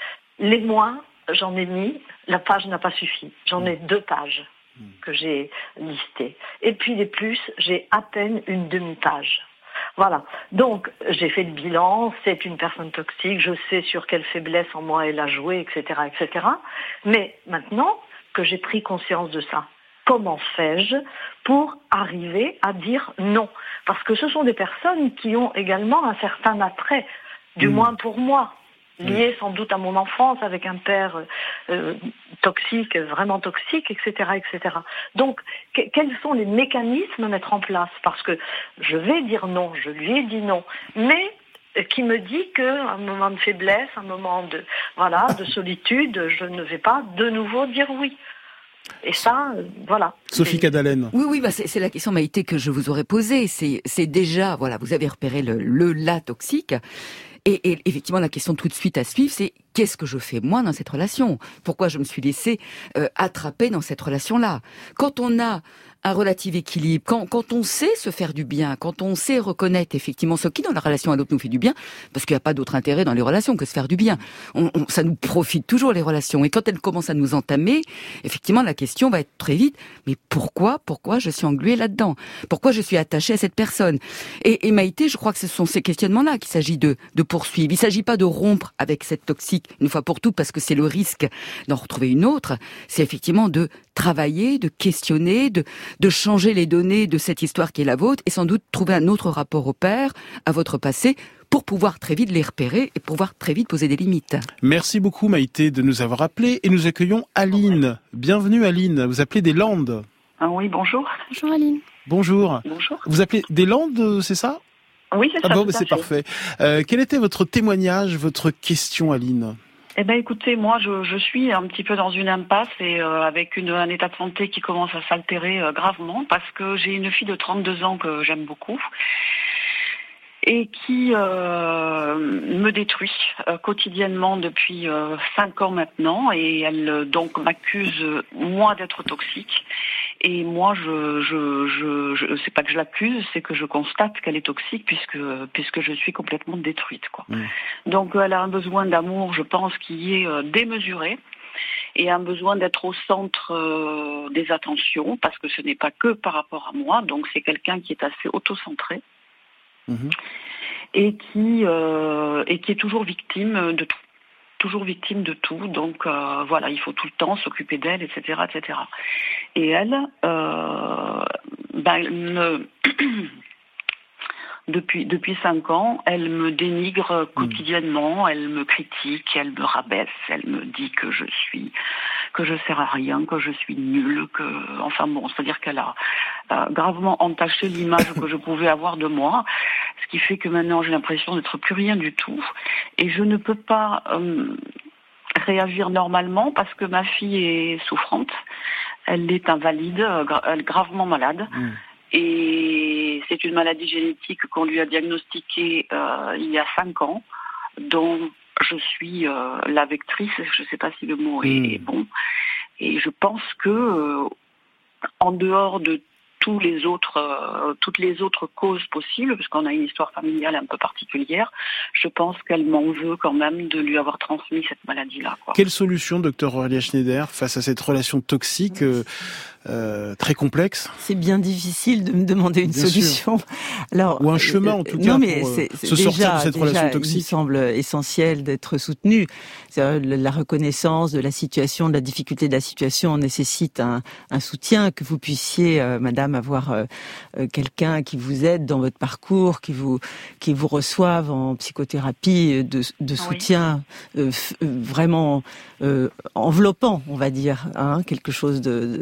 Les moins, j'en ai mis, la page n'a pas suffi. J'en ai deux pages que j'ai listées. Et puis les plus, j'ai à peine une demi-page. Voilà. Donc, j'ai fait le bilan, c'est une personne toxique, je sais sur quelle faiblesse en moi elle a joué, et cetera, et cetera. Mais maintenant que j'ai pris conscience de ça, comment fais-je pour arriver à dire non? Parce que ce sont des personnes qui ont également un certain attrait, du mmh. moins pour moi. Lié sans doute à mon enfance avec un père euh, toxique, vraiment toxique, et cetera, et cetera. Donc, que, quels sont les mécanismes à mettre en place? Parce que je vais dire non, je lui ai dit non, mais qui me dit qu'à un moment de faiblesse, un moment de voilà de solitude, je ne vais pas de nouveau dire oui. Et ça, euh, voilà. Sophie Cadalen. Oui, oui, bah c'est, c'est la question, Maïté, que je vous aurais posée. C'est, c'est déjà, voilà, vous avez repéré le, le la toxique. Et, et effectivement, la question tout de suite à suivre, c'est qu'est-ce que je fais moi dans cette relation? Pourquoi je me suis laissée euh, attraper dans cette relation-là? Quand on a un relatif équilibre, quand, quand on sait se faire du bien, quand on sait reconnaître effectivement ce qui dans la relation à l'autre nous fait du bien, parce qu'il n'y a pas d'autre intérêt dans les relations que se faire du bien. On, on, ça nous profite toujours les relations. Et quand elles commencent à nous entamer, effectivement la question va être très vite, mais pourquoi, pourquoi je suis engluée là-dedans? Pourquoi je suis attachée à cette personne? Et, et Maïté, je crois que ce sont ces questionnements-là qu'il s'agit de, de poursuivre. Il ne s'agit pas de rompre avec cette toxique une fois pour toutes, parce que c'est le risque d'en retrouver une autre. C'est effectivement de travailler, de questionner, de de changer les données de cette histoire qui est la vôtre et sans doute trouver un autre rapport au père, à votre passé, pour pouvoir très vite les repérer et pouvoir très vite poser des limites. Merci beaucoup Maïté de nous avoir appelés et nous accueillons Aline. Bienvenue Aline, vous appelez des Landes. Ah oui, bonjour. Bonjour Aline. Bonjour. Bonjour. Vous appelez des Landes, c'est ça? Oui, c'est ah ça. Bon, c'est fait. parfait. Euh, quel était votre témoignage, votre question Aline? Eh ben, écoutez, moi, je, je suis un petit peu dans une impasse et euh, avec une, un état de santé qui commence à s'altérer euh, gravement parce que j'ai une fille de trente-deux ans que j'aime beaucoup et qui euh, me détruit euh, quotidiennement depuis euh, cinq ans maintenant et elle euh, donc m'accuse euh, moi d'être toxique et moi je je je, je c'est pas que je l'accuse, c'est que je constate qu'elle est toxique puisque puisque je suis complètement détruite quoi. Mmh. Donc elle a un besoin d'amour, je pense, qui est euh, démesuré et un besoin d'être au centre euh, des attentions parce que ce n'est pas que par rapport à moi, donc c'est quelqu'un qui est assez autocentré. Mmh. Et qui euh, et qui est toujours victime de tout, toujours victime de tout. Donc euh, voilà, il faut tout le temps s'occuper d'elle, et cetera, et cetera. Et elle, euh, ben, elle me depuis depuis cinq ans, elle me dénigre quotidiennement, elle me critique, elle me rabaisse, elle me dit que je suis que je sers à rien, que je suis nulle, que enfin bon, c'est-à-dire qu'elle a euh, gravement entaché l'image que je pouvais avoir de moi, ce qui fait que maintenant j'ai l'impression d'être plus rien du tout et je ne peux pas euh, réagir normalement parce que ma fille est souffrante, elle est invalide, gra- elle est gravement malade. Mmh. Et c'est une maladie génétique qu'on lui a diagnostiquée euh, il y a cinq ans, dont je suis euh, la vectrice, je ne sais pas si le mot est, mmh. est bon. Et je pense que, euh, en dehors de tous les autres, euh, toutes les autres causes possibles, parce qu'on a une histoire familiale un peu particulière, je pense qu'elle m'en veut quand même de lui avoir transmis cette maladie-là. Quoi. Quelle solution, docteur Aurélia Schneider, face à cette relation toxique euh, euh, très complexe? C'est bien difficile de me demander une bien solution. Alors, ou un chemin en tout cas non, mais pour c'est, c'est se déjà, sortir de cette déjà, relation toxique. Il me semble essentiel d'être soutenu. C'est la reconnaissance de la situation, de la difficulté de la situation nécessite un, un soutien, que vous puissiez, euh, madame, avoir euh, quelqu'un qui vous aide dans votre parcours, qui vous qui vous reçoive en psychothérapie de, de soutien oui. euh, f- vraiment euh, enveloppant, on va dire, hein, quelque chose de, d'important.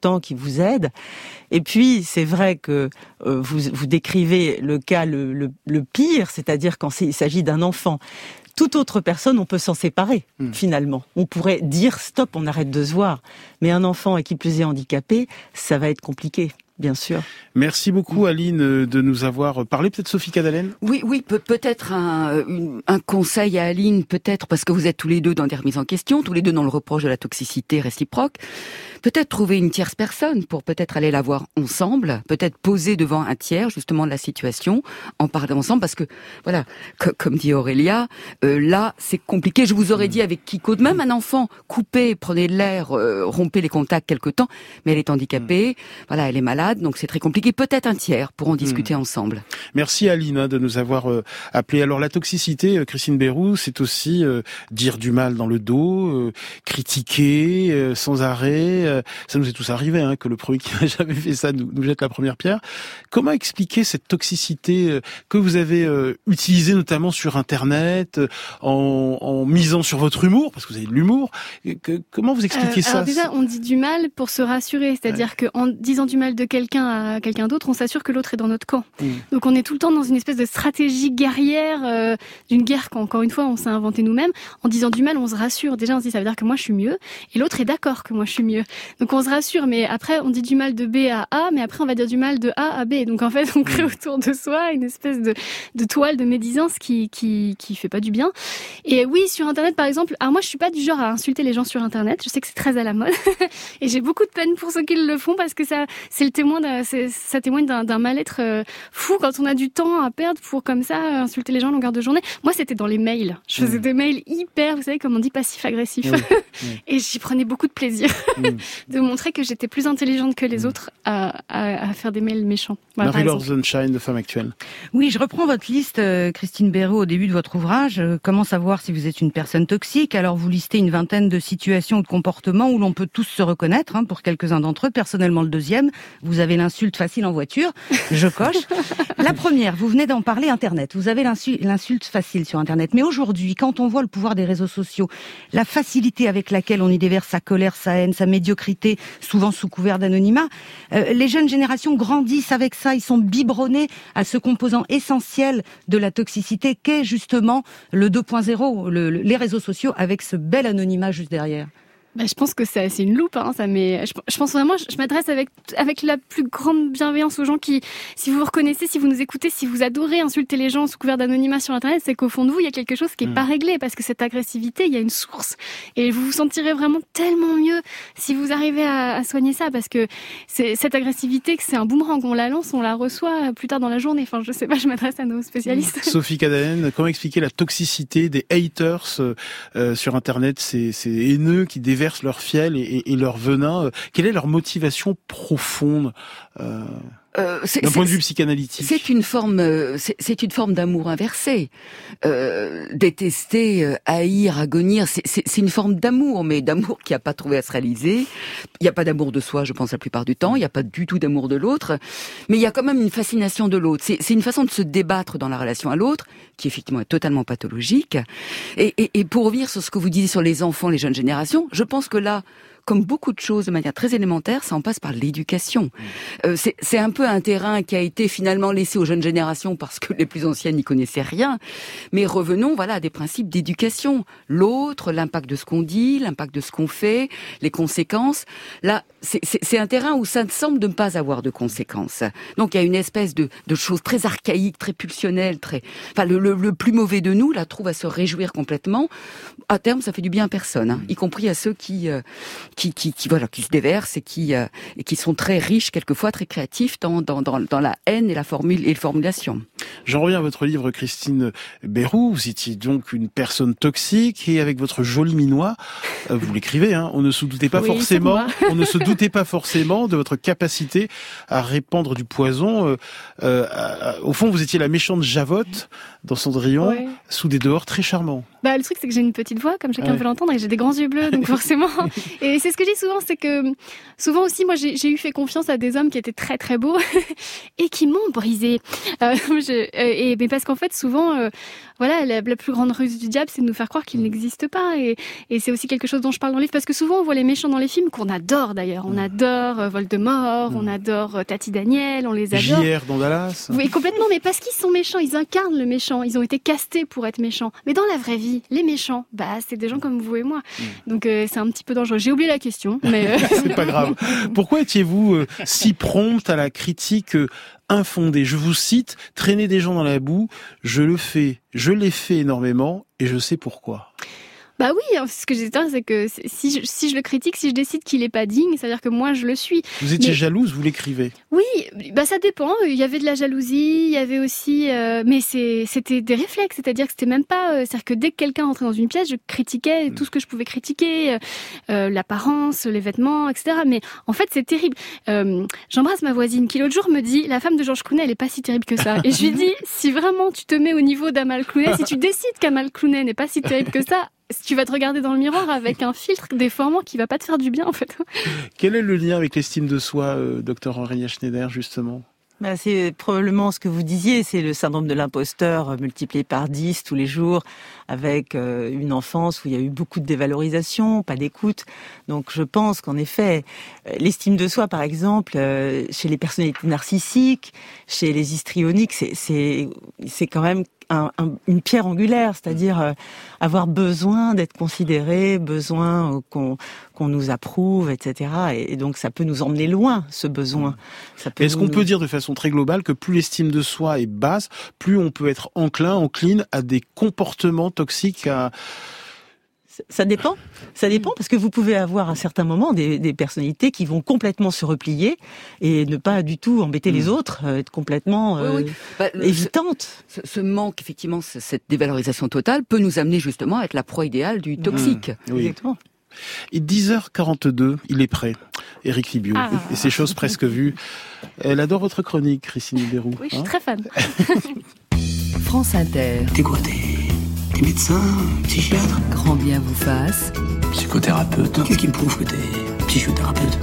réconfortant, qui vous aide. Et puis, c'est vrai que euh, vous, vous décrivez le cas le, le, le pire, c'est-à-dire quand il s'agit d'un enfant. Toute autre personne, on peut s'en séparer, mmh. finalement. On pourrait dire stop, on arrête de se voir. Mais un enfant, et qui plus est handicapé, ça va être compliqué. Bien sûr. Merci beaucoup, Aline, de nous avoir parlé. Peut-être Sophie Cadalen ? Oui, oui, peut- peut-être un, une, un conseil à Aline, peut-être, parce que vous êtes tous les deux dans des remises en question, tous les deux dans le reproche de la toxicité réciproque. Peut-être trouver une tierce personne pour peut-être aller la voir ensemble, peut-être poser devant un tiers, justement, de la situation, en parler ensemble, parce que, voilà, co- comme dit Aurélia, euh, là, c'est compliqué. Je vous aurais dit avec Kiko, même un enfant, coupez, prenez de l'air, euh, rompez les contacts quelque temps, mais elle est handicapée, voilà, elle est malade, donc c'est très compliqué. Peut-être un tiers pour en discuter mmh. ensemble. Merci Aline de nous avoir euh, appelé. Alors la toxicité, euh, Christine Béroux, c'est aussi euh, dire du mal dans le dos, euh, critiquer euh, sans arrêt. Euh, ça nous est tous arrivé, hein, que le premier qui n'a jamais fait ça nous, nous jette la première pierre. Comment expliquer cette toxicité euh, que vous avez euh, utilisée notamment sur Internet, euh, en, en misant sur votre humour, parce que vous avez de l'humour. Que, comment vous expliquez euh, ça ? Alors déjà, on dit du mal pour se rassurer, c'est-à-dire ouais. qu'en disant du mal de quelqu'un à quelqu'un d'autre, on s'assure que l'autre est dans notre camp. Mmh. Donc on est tout le temps dans une espèce de stratégie guerrière, euh, d'une guerre qu'encore une fois on s'est inventé nous-mêmes. En disant du mal, on se rassure. Déjà on se dit ça veut dire que moi je suis mieux, et l'autre est d'accord que moi je suis mieux. Donc on se rassure, mais après on dit du mal de B à A, mais après on va dire du mal de A à B. Donc en fait on crée autour de soi une espèce de, de toile de médisance qui, qui, qui fait pas du bien. Et oui, sur Internet par exemple, alors moi je suis pas du genre à insulter les gens sur Internet, je sais que c'est très à la mode, et j'ai beaucoup de peine pour ceux qui le font parce que ça, c'est le témoin d'un, c'est, ça témoigne d'un, d'un mal-être euh, fou quand on a du temps à perdre pour comme ça euh, insulter les gens à longueur de journée. Moi c'était dans les mails, je faisais mmh. des mails hyper, vous savez comme on dit, passif-agressif, mmh. mmh. et j'y prenais beaucoup de plaisir mmh. de montrer que j'étais plus intelligente que les mmh. autres à, à, à faire des mails méchants. Voilà, Marie-Laure Sunshine de Femmes Actuelles. Oui, je reprends votre liste, euh, Christine Béraud, au début de votre ouvrage. Euh, comment savoir si vous êtes une personne toxique ? Alors vous listez une vingtaine de situations ou de comportements où l'on peut tous se reconnaître, hein, pour quelques-uns d'entre eux. Personnellement, le deuxième, vous avez l'insulte facile en voiture, je coche. La première, vous venez d'en parler, Internet. Vous avez l'insulte, l'insulte facile sur Internet. Mais aujourd'hui, quand on voit le pouvoir des réseaux sociaux, la facilité avec laquelle on y déverse sa colère, sa haine, sa médiocrité, souvent sous couvert d'anonymat, euh, les jeunes générations grandissent avec ça, ils sont biberonnés à ce composant essentiel de la toxicité qu'est justement le deux point zéro, le, le, les réseaux sociaux avec ce bel anonymat juste derrière. Bah, je pense que c'est, c'est une loupe, hein, ça met, je, je pense vraiment, je, je m'adresse avec, avec la plus grande bienveillance aux gens qui, si vous vous reconnaissez, si vous nous écoutez, si vous adorez insulter les gens sous couvert d'anonymat sur Internet, c'est qu'au fond de vous, il y a quelque chose qui est mmh. pas réglé, parce que cette agressivité, il y a une source. Et vous vous sentirez vraiment tellement mieux si vous arrivez à, à soigner ça, parce que c'est, cette agressivité, que c'est un boomerang, on la lance, on la reçoit plus tard dans la journée. Enfin, je sais pas, je m'adresse à nos spécialistes. Sophie Cadalen, comment expliquer la toxicité des haters euh, sur Internet, ces, ces haineux qui déversent versent leur fiel et, et, et leur venin. Quelle est leur motivation profonde euh, euh, d'un point de vue psychanalytique ? C'est une forme, c'est, c'est une forme d'amour inversé. Euh, détester, euh, haïr, agonir, c'est, c'est, c'est une forme d'amour, mais d'amour qui n'a pas trouvé à se réaliser. Il n'y a pas d'amour de soi, je pense, la plupart du temps. Il n'y a pas du tout d'amour de l'autre. Mais il y a quand même une fascination de l'autre. C'est, c'est une façon de se débattre dans la relation à l'autre, qui effectivement est totalement pathologique. Et, et, et pour revenir sur ce que vous disiez sur les enfants, les jeunes générations, je pense que là, comme beaucoup de choses de manière très élémentaire, ça en passe par l'éducation. Euh, c'est, c'est un peu un terrain qui a été finalement laissé aux jeunes générations parce que les plus anciennes n'y connaissaient rien. Mais revenons, voilà, à des principes d'éducation. L'autre, l'impact de ce qu'on dit, l'impact de ce qu'on fait, les conséquences. Là, c'est, c'est, c'est un terrain où ça ne semble de ne pas avoir de conséquences. Donc il y a une espèce de, de chose très archaïque, très pulsionnelle, très, enfin le, le, le plus mauvais de nous, là, trouve à se réjouir complètement. À terme, ça fait du bien à personne, hein, y compris à ceux qui euh, Qui, qui, qui, voilà, qui se déversent et qui, euh, et qui sont très riches, quelquefois très créatifs dans, dans, dans, dans la haine et la formule et la formulation. J'en reviens à votre livre, Christine Béroux. Vous étiez donc une personne toxique et avec votre joli minois, euh, vous l'écrivez, hein, on ne se doutait pas oui, forcément, on ne se doutait pas forcément de votre capacité à répandre du poison. Euh, euh, à, au fond, vous étiez la méchante Javotte dans Cendrillon, ouais. sous des dehors très charmants. Bah, le truc, c'est que j'ai une petite voix, comme chacun ouais. peut l'entendre, et j'ai des grands yeux bleus, donc forcément. Et c'est ce que je dis souvent, c'est que souvent aussi, moi, j'ai, j'ai eu fait confiance à des hommes qui étaient très très beaux et qui m'ont brisée. Euh, j'ai, Euh, et, mais parce qu'en fait, souvent, euh, voilà, la, la plus grande ruse du diable, c'est de nous faire croire qu'il n'existe pas. Et, et c'est aussi quelque chose dont je parle dans le livre, parce que souvent, on voit les méchants dans les films qu'on adore d'ailleurs. On adore euh, Voldemort, mmh. on adore euh, Tati Daniel, on les adore. J R dans Dallas. Oui, complètement, mais parce qu'ils sont méchants, ils incarnent le méchant. Ils ont été castés pour être méchants. Mais dans la vraie vie, les méchants, bah, c'est des gens comme vous et moi. Mmh. Donc, euh, c'est un petit peu dangereux. J'ai oublié la question, mais... Euh... c'est pas grave. Pourquoi étiez-vous euh, si prompte à la critique euh, infondée? Je vous cite, traîner des gens dans la boue, je le fais, je l'ai fait énormément et je sais pourquoi. Bah oui, ce que j'ai dit, c'est que si je, si je le critique, si je décide qu'il est pas digne, c'est-à-dire que moi je le suis. Vous étiez mais... jalouse, vous l'écrivez? Oui, bah ça dépend. Il y avait de la jalousie, il y avait aussi, euh, mais c'est, c'était des réflexes, c'est-à-dire que c'était même pas, euh, c'est-à-dire que dès que quelqu'un entrait dans une pièce, je critiquais tout ce que je pouvais critiquer, euh, l'apparence, les vêtements, et cetera. Mais en fait, c'est terrible. Euh, j'embrasse ma voisine qui l'autre jour me dit, la femme de Georges Clooney, elle est pas si terrible que ça. Et je lui dis, si vraiment tu te mets au niveau d'Amal Clooney, si tu décides qu'Amal Clooney n'est pas si terrible que ça, tu vas te regarder dans le miroir avec un filtre déformant qui va pas te faire du bien, en fait. Quel est le lien avec l'estime de soi, euh, docteur Aurélia Schneider, justement? Bah, c'est probablement ce que vous disiez, c'est le syndrome de l'imposteur multiplié par dix tous les jours, avec euh, une enfance où il y a eu beaucoup de dévalorisation, pas d'écoute. Donc je pense qu'en effet, l'estime de soi, par exemple, euh, chez les personnalités narcissiques, chez les histrioniques, c'est, c'est, c'est quand même Un, un, une pierre angulaire, c'est-à-dire euh, avoir besoin d'être considéré, besoin euh, qu'on, qu'on nous approuve, et cetera. Et, et donc ça peut nous emmener loin, ce besoin. Ça peut Est-ce nous... qu'on peut dire de façon très globale que plus l'estime de soi est basse, plus on peut être enclin, encline à des comportements toxiques, à... Ça dépend, ça dépend parce que vous pouvez avoir à certains moments des, des personnalités qui vont complètement se replier et ne pas du tout embêter mmh. les autres, euh, être complètement euh, oui, oui. Bah, le, évitantes. Ce, ce manque, effectivement, cette dévalorisation totale peut nous amener justement à être la proie idéale du toxique. Mmh. Oui. Exactement. Et dix heures quarante-deux, il est prêt, Éric Libiot, ah. et ces choses presque vues. Elle adore votre chronique, Christine Béroux. Oui, je suis hein très fan. France Inter. T'es quoi, t'es... T'es médecin, psychiatre? Grand bien vous fasse. Psychothérapeute. Qu'est-ce qui me prouve que t'es psychothérapeute?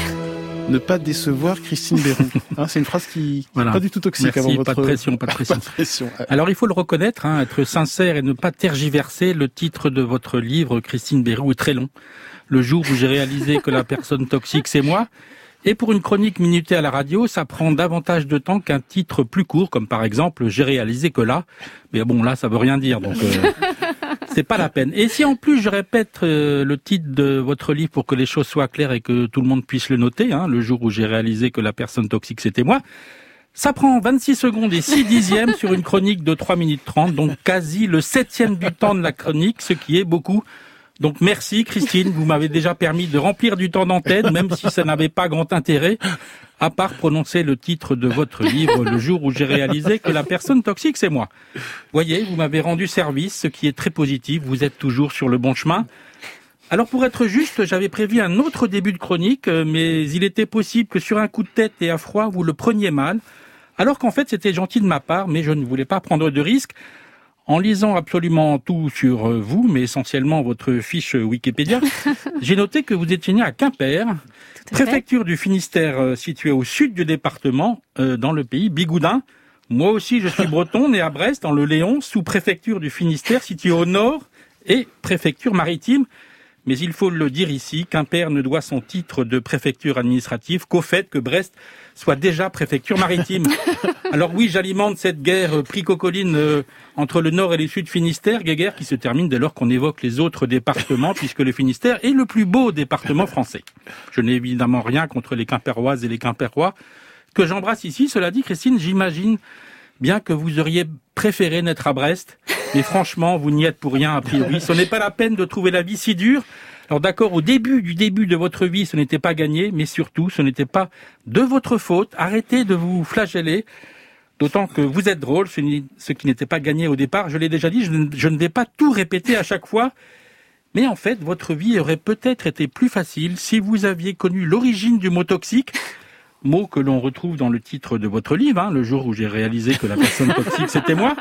Ne pas décevoir Christine Béroux. Hein, c'est une phrase qui voilà. n'est pas du tout toxique. Merci, avant votre... pas de pression, pas de pression. pas de pression. Alors il faut le reconnaître, hein, être sincère et ne pas tergiverser. Le titre de votre livre, Christine Béroux, est très long. Le jour où j'ai réalisé que la personne toxique, c'est moi. Et pour une chronique minutée à la radio, ça prend davantage de temps qu'un titre plus court, comme par exemple « J'ai réalisé que là ». Mais bon, là, ça veut rien dire, donc euh, c'est pas la peine. Et si en plus je répète euh, le titre de votre livre pour que les choses soient claires et que tout le monde puisse le noter, hein, le jour où j'ai réalisé que la personne toxique, c'était moi, ça prend vingt-six secondes et six dixièmes sur une chronique de trois minutes trente, donc quasi le septième du temps de la chronique, ce qui est beaucoup. Donc merci Christine, vous m'avez déjà permis de remplir du temps d'antenne, même si ça n'avait pas grand intérêt, à part prononcer le titre de votre livre le jour où j'ai réalisé que la personne toxique c'est moi. Voyez, vous m'avez rendu service, ce qui est très positif, vous êtes toujours sur le bon chemin. Alors pour être juste, j'avais prévu un autre début de chronique, mais il était possible que sur un coup de tête et à froid, vous le preniez mal, alors qu'en fait c'était gentil de ma part, mais je ne voulais pas prendre de risques. En lisant absolument tout sur vous, mais essentiellement votre fiche Wikipédia, j'ai noté que vous étiez né à Quimper, préfecture du Finistère située au sud du département, euh, dans le pays Bigoudin. Moi aussi, je suis breton, né à Brest, dans le Léon, sous-préfecture du Finistère située au nord et préfecture maritime. Mais il faut le dire ici, Quimper ne doit son titre de préfecture administrative qu'au fait que Brest soit déjà préfecture maritime. Alors oui, j'alimente cette guerre euh, prix-cocoline euh, entre le Nord et le Sud Finistère, guerre qui se termine dès lors qu'on évoque les autres départements, puisque le Finistère est le plus beau département français. Je n'ai évidemment rien contre les Quimpéroises et les Quimpérois, que j'embrasse ici. Cela dit, Christine, j'imagine bien que vous auriez préféré naître à Brest, mais franchement, vous n'y êtes pour rien a priori. Ce n'est pas la peine de trouver la vie si dure. Alors d'accord, au début du début de votre vie, ce n'était pas gagné, mais surtout, ce n'était pas de votre faute. Arrêtez de vous flageller, d'autant que vous êtes drôle, ce qui n'était pas gagné au départ. Je l'ai déjà dit, je ne, je ne vais pas tout répéter à chaque fois, mais en fait, votre vie aurait peut-être été plus facile si vous aviez connu l'origine du mot toxique, mot que l'on retrouve dans le titre de votre livre, hein, le jour où j'ai réalisé que la personne toxique, c'était moi.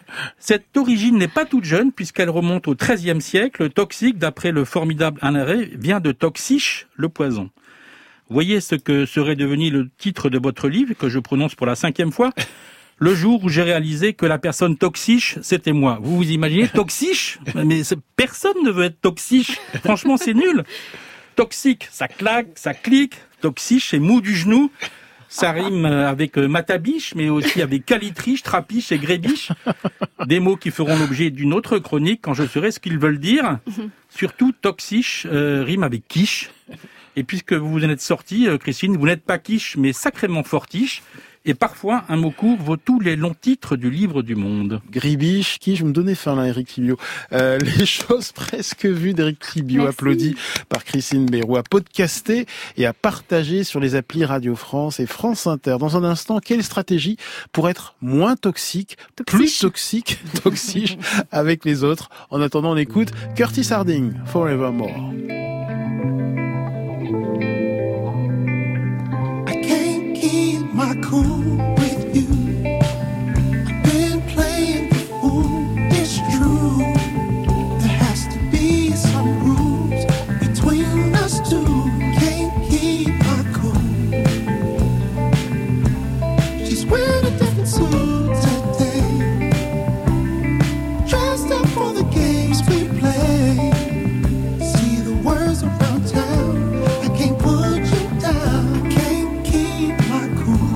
Cette origine n'est pas toute jeune, puisqu'elle remonte au treizième siècle. Toxique, d'après le formidable Alain Ray, vient de toxiche, le poison. Voyez ce que serait devenu le titre de votre livre, que je prononce pour la cinquième fois. Le jour où j'ai réalisé que la personne toxique, c'était moi. Vous vous imaginez, toxique? Mais personne ne veut être toxique. Franchement, c'est nul. Toxique, ça claque, ça clique. Toxique, c'est mou du genou. Ça rime avec matabiche, mais aussi avec calitriche, trapiche et grébiche. Des mots qui feront l'objet d'une autre chronique quand je saurai ce qu'ils veulent dire. Surtout, toxiche euh, rime avec quiche. Et puisque vous vous en êtes sorti, euh, Christine, vous n'êtes pas quiche, mais sacrément fortiche. Et parfois, un mot court vaut tous les longs titres du livre du monde. Gribiche, qui, je me donnais faim là, Éric Libio. Euh, les choses presque vues d'Éric Libio, applaudi par Christine Béroux, à podcaster et à partager sur les applis Radio France et France Inter. Dans un instant, quelle stratégie pour être moins toxique, toxique. plus toxique, toxique avec les autres? En attendant, on écoute Curtis Harding, Forevermore. My cool with you. I've been playing the fool, it's true. There has to be some rules between us two. Can't keep my cool. She's wearing a different suit today, dressed up for the games we play. See the words around town, I can't put you down. I can't keep my cool.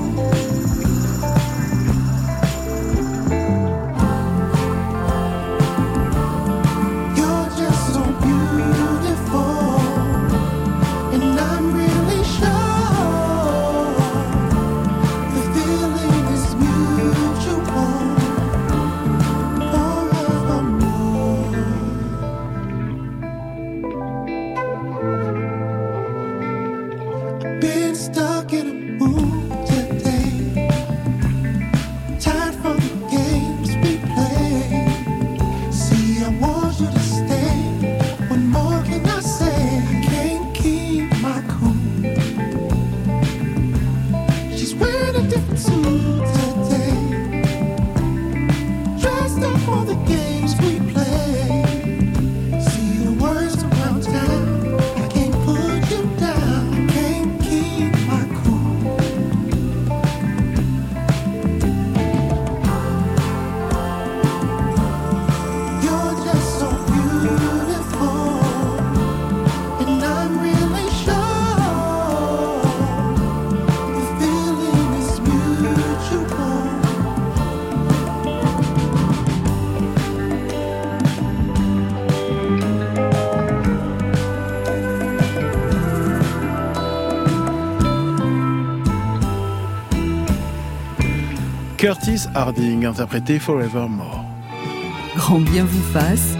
Curtis Harding, interprété Forevermore. Grand bien vous fasse,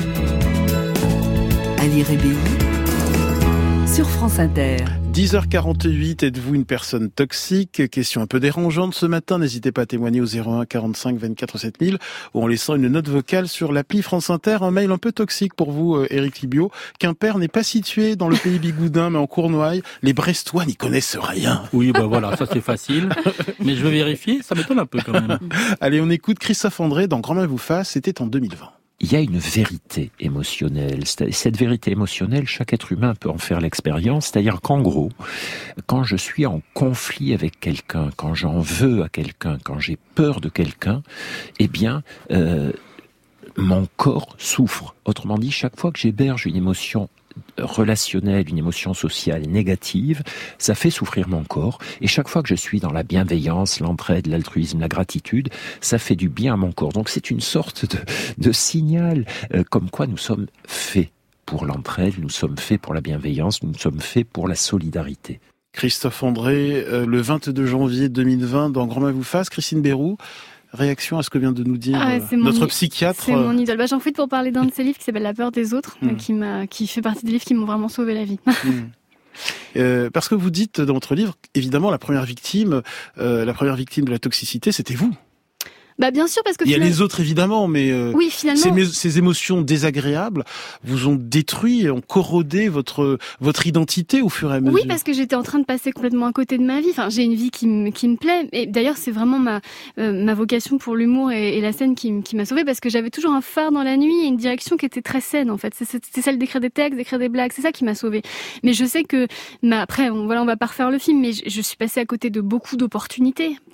Ali Rébéi, sur France Inter. dix heures quarante-huit, êtes-vous une personne toxique? Question un peu dérangeante ce matin, n'hésitez pas à témoigner au zéro un quarante-cinq vingt-quatre sept mille ou en laissant une note vocale sur l'appli France Inter. Un mail un peu toxique pour vous, Éric Libio. Quimper n'est pas situé dans le pays bigoudin, mais en Cournoye. Les Brestois n'y connaissent rien. Oui, bah voilà, ça c'est facile. Mais je veux vérifier, ça m'étonne un peu quand même. Allez, on écoute Christophe André dans Grand Main vous fasse, c'était en deux mille vingt. Il y a une vérité émotionnelle. Cette vérité émotionnelle, chaque être humain peut en faire l'expérience. C'est-à-dire qu'en gros, quand je suis en conflit avec quelqu'un, quand j'en veux à quelqu'un, quand j'ai peur de quelqu'un, eh bien, euh, mon corps souffre. Autrement dit, chaque fois que j'héberge une émotion relationnelle, une émotion sociale négative, ça fait souffrir mon corps. Et chaque fois que je suis dans la bienveillance, l'entraide, l'altruisme, la gratitude, ça fait du bien à mon corps. Donc c'est une sorte de, de signal euh, comme quoi nous sommes faits pour l'entraide, nous sommes faits pour la bienveillance, nous sommes faits pour la solidarité. Christophe André, euh, le vingt-deux janvier deux mille vingt, dans Grand Main vous fasse, Christine Béroux. Réaction à ce que vient de nous dire ah, euh, notre psychiatre. C'est mon idole. Bah, j'en profite pour parler d'un de ses livres qui s'appelle La peur des autres, mmh. qui m'a, qui fait partie des livres qui m'ont vraiment sauvé la vie. Mmh. euh, parce que vous dites dans votre livre, évidemment, la première victime, euh, la première victime de la toxicité, c'était vous. Bah bien sûr, parce que il y a finalement... les autres évidemment, mais euh, oui, finalement... ces, ces émotions désagréables vous ont détruit, ont corrodé votre votre identité au fur et à mesure. Oui, parce que j'étais en train de passer complètement à côté de ma vie. Enfin, j'ai une vie qui me qui me plaît. Et d'ailleurs, c'est vraiment ma euh, ma vocation pour l'humour et, et la scène qui qui m'a sauvée, parce que j'avais toujours un phare dans la nuit et une direction qui était très saine en fait. C'était celle d'écrire des textes, d'écrire des blagues. C'est ça qui m'a sauvée. Mais je sais que, mais après, on, voilà, on va pas refaire le film, mais je, je suis passée à côté de beaucoup d'opportunités.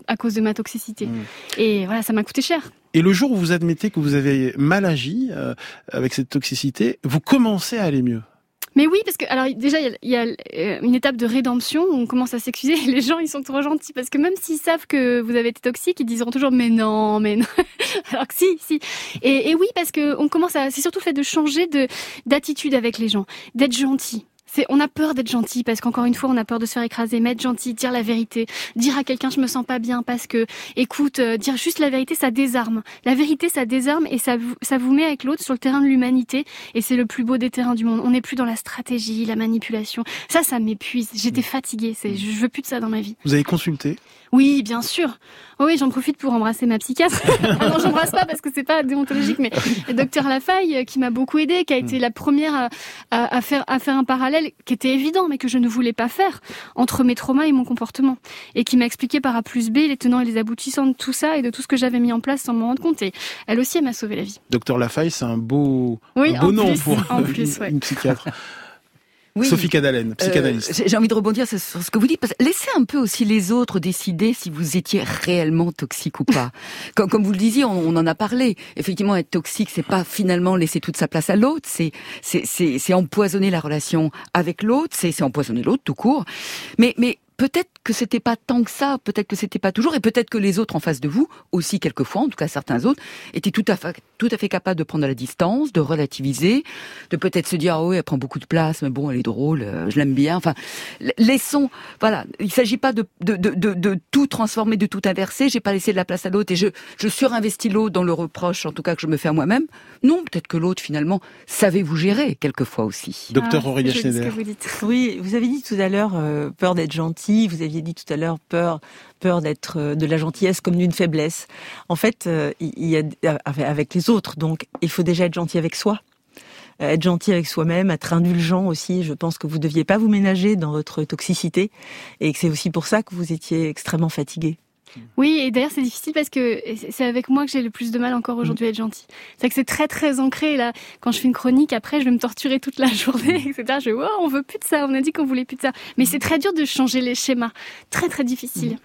à cause de ma toxicité. Mmh. Et voilà, ça m'a coûté cher. Et le jour où vous admettez que vous avez mal agi euh, avec cette toxicité, vous commencez à aller mieux. Mais oui, parce que alors déjà il y, y a une étape de rédemption où on commence à s'excuser. Et les gens ils sont trop gentils parce que même s'ils savent que vous avez été toxique, ils diront toujours mais non, mais non. Alors que si, si. Et, et oui, parce que on commence à, c'est surtout le fait de changer de d'attitude avec les gens, d'être gentil. C'est, on a peur d'être gentil parce qu'encore une fois, on a peur de se faire écraser. Mais être gentil, dire la vérité, dire à quelqu'un je me sens pas bien parce que, écoute, euh, dire juste la vérité, ça désarme. La vérité, ça désarme et ça vous, ça vous met avec l'autre sur le terrain de l'humanité. Et c'est le plus beau des terrains du monde. On n'est plus dans la stratégie, la manipulation. Ça, ça m'épuise. J'étais fatiguée. C'est, je veux plus de ça dans ma vie. Vous avez consulté ? Oui, bien sûr. Oh oui, j'en profite pour embrasser ma psychiatre. Ah non, j'embrasse pas parce que c'est pas déontologique, mais le docteur Lafaille, qui m'a beaucoup aidée, qui a été la première à, à, à faire, à faire un parallèle qui était évident, mais que je ne voulais pas faire entre mes traumas et mon comportement. Et qui m'a expliqué par A plus B les tenants et les aboutissants de tout ça et de tout ce que j'avais mis en place sans m'en rendre compte. Et elle aussi, elle m'a sauvé la vie. Docteur Lafaille, c'est un beau, oui, un beau nom plus, pour en une, plus, ouais. une psychiatre. Oui. Sophie Cadalen, psychanalyste. Euh, j'ai envie de rebondir sur ce que vous dites, parce que laissez un peu aussi les autres décider si vous étiez réellement toxique ou pas. Comme, comme vous le disiez, on, on en a parlé. Effectivement, être toxique, c'est pas finalement laisser toute sa place à l'autre, c'est c'est c'est, c'est empoisonner la relation avec l'autre, c'est c'est empoisonner l'autre tout court. Mais mais peut-être que c'était pas tant que ça, peut-être que c'était pas toujours, et peut-être que les autres en face de vous, aussi quelquefois, en tout cas certains autres, étaient tout à fait, tout à fait capables de prendre de la distance, de relativiser, de peut-être se dire, ah oui, elle prend beaucoup de place, mais bon, elle est drôle, euh, je l'aime bien. Enfin, laissons, voilà, il s'agit pas de, de, de, de, de tout transformer, de tout inverser, j'ai pas laissé de la place à l'autre, et je, je surinvestis l'autre dans le reproche, en tout cas que je me fais à moi-même. Non, peut-être que l'autre, finalement, savait vous gérer, quelquefois aussi. Docteur ah, Aurélia Schneider. Vous dites. Oui, vous avez dit tout à l'heure, euh, peur d'être gentil, vous aviez dit tout à l'heure peur peur d'être euh, de la gentillesse comme d'une faiblesse. En fait, euh, il y a avec les autres, donc il faut déjà être gentil avec soi. Euh, être gentil avec soi-même, être indulgent aussi. Je pense que vous deviez pas vous ménager dans votre toxicité et que c'est aussi pour ça que vous étiez extrêmement fatigué. Oui, et d'ailleurs c'est difficile parce que c'est avec moi que j'ai le plus de mal encore aujourd'hui à être gentil. C'est que c'est très très ancré là. Quand je fais une chronique, après je vais me torturer toute la journée, et cetera. Je vais, oh, on veut plus de ça, on a dit qu'on voulait plus de ça. Mais c'est très dur de changer les schémas, très très difficile.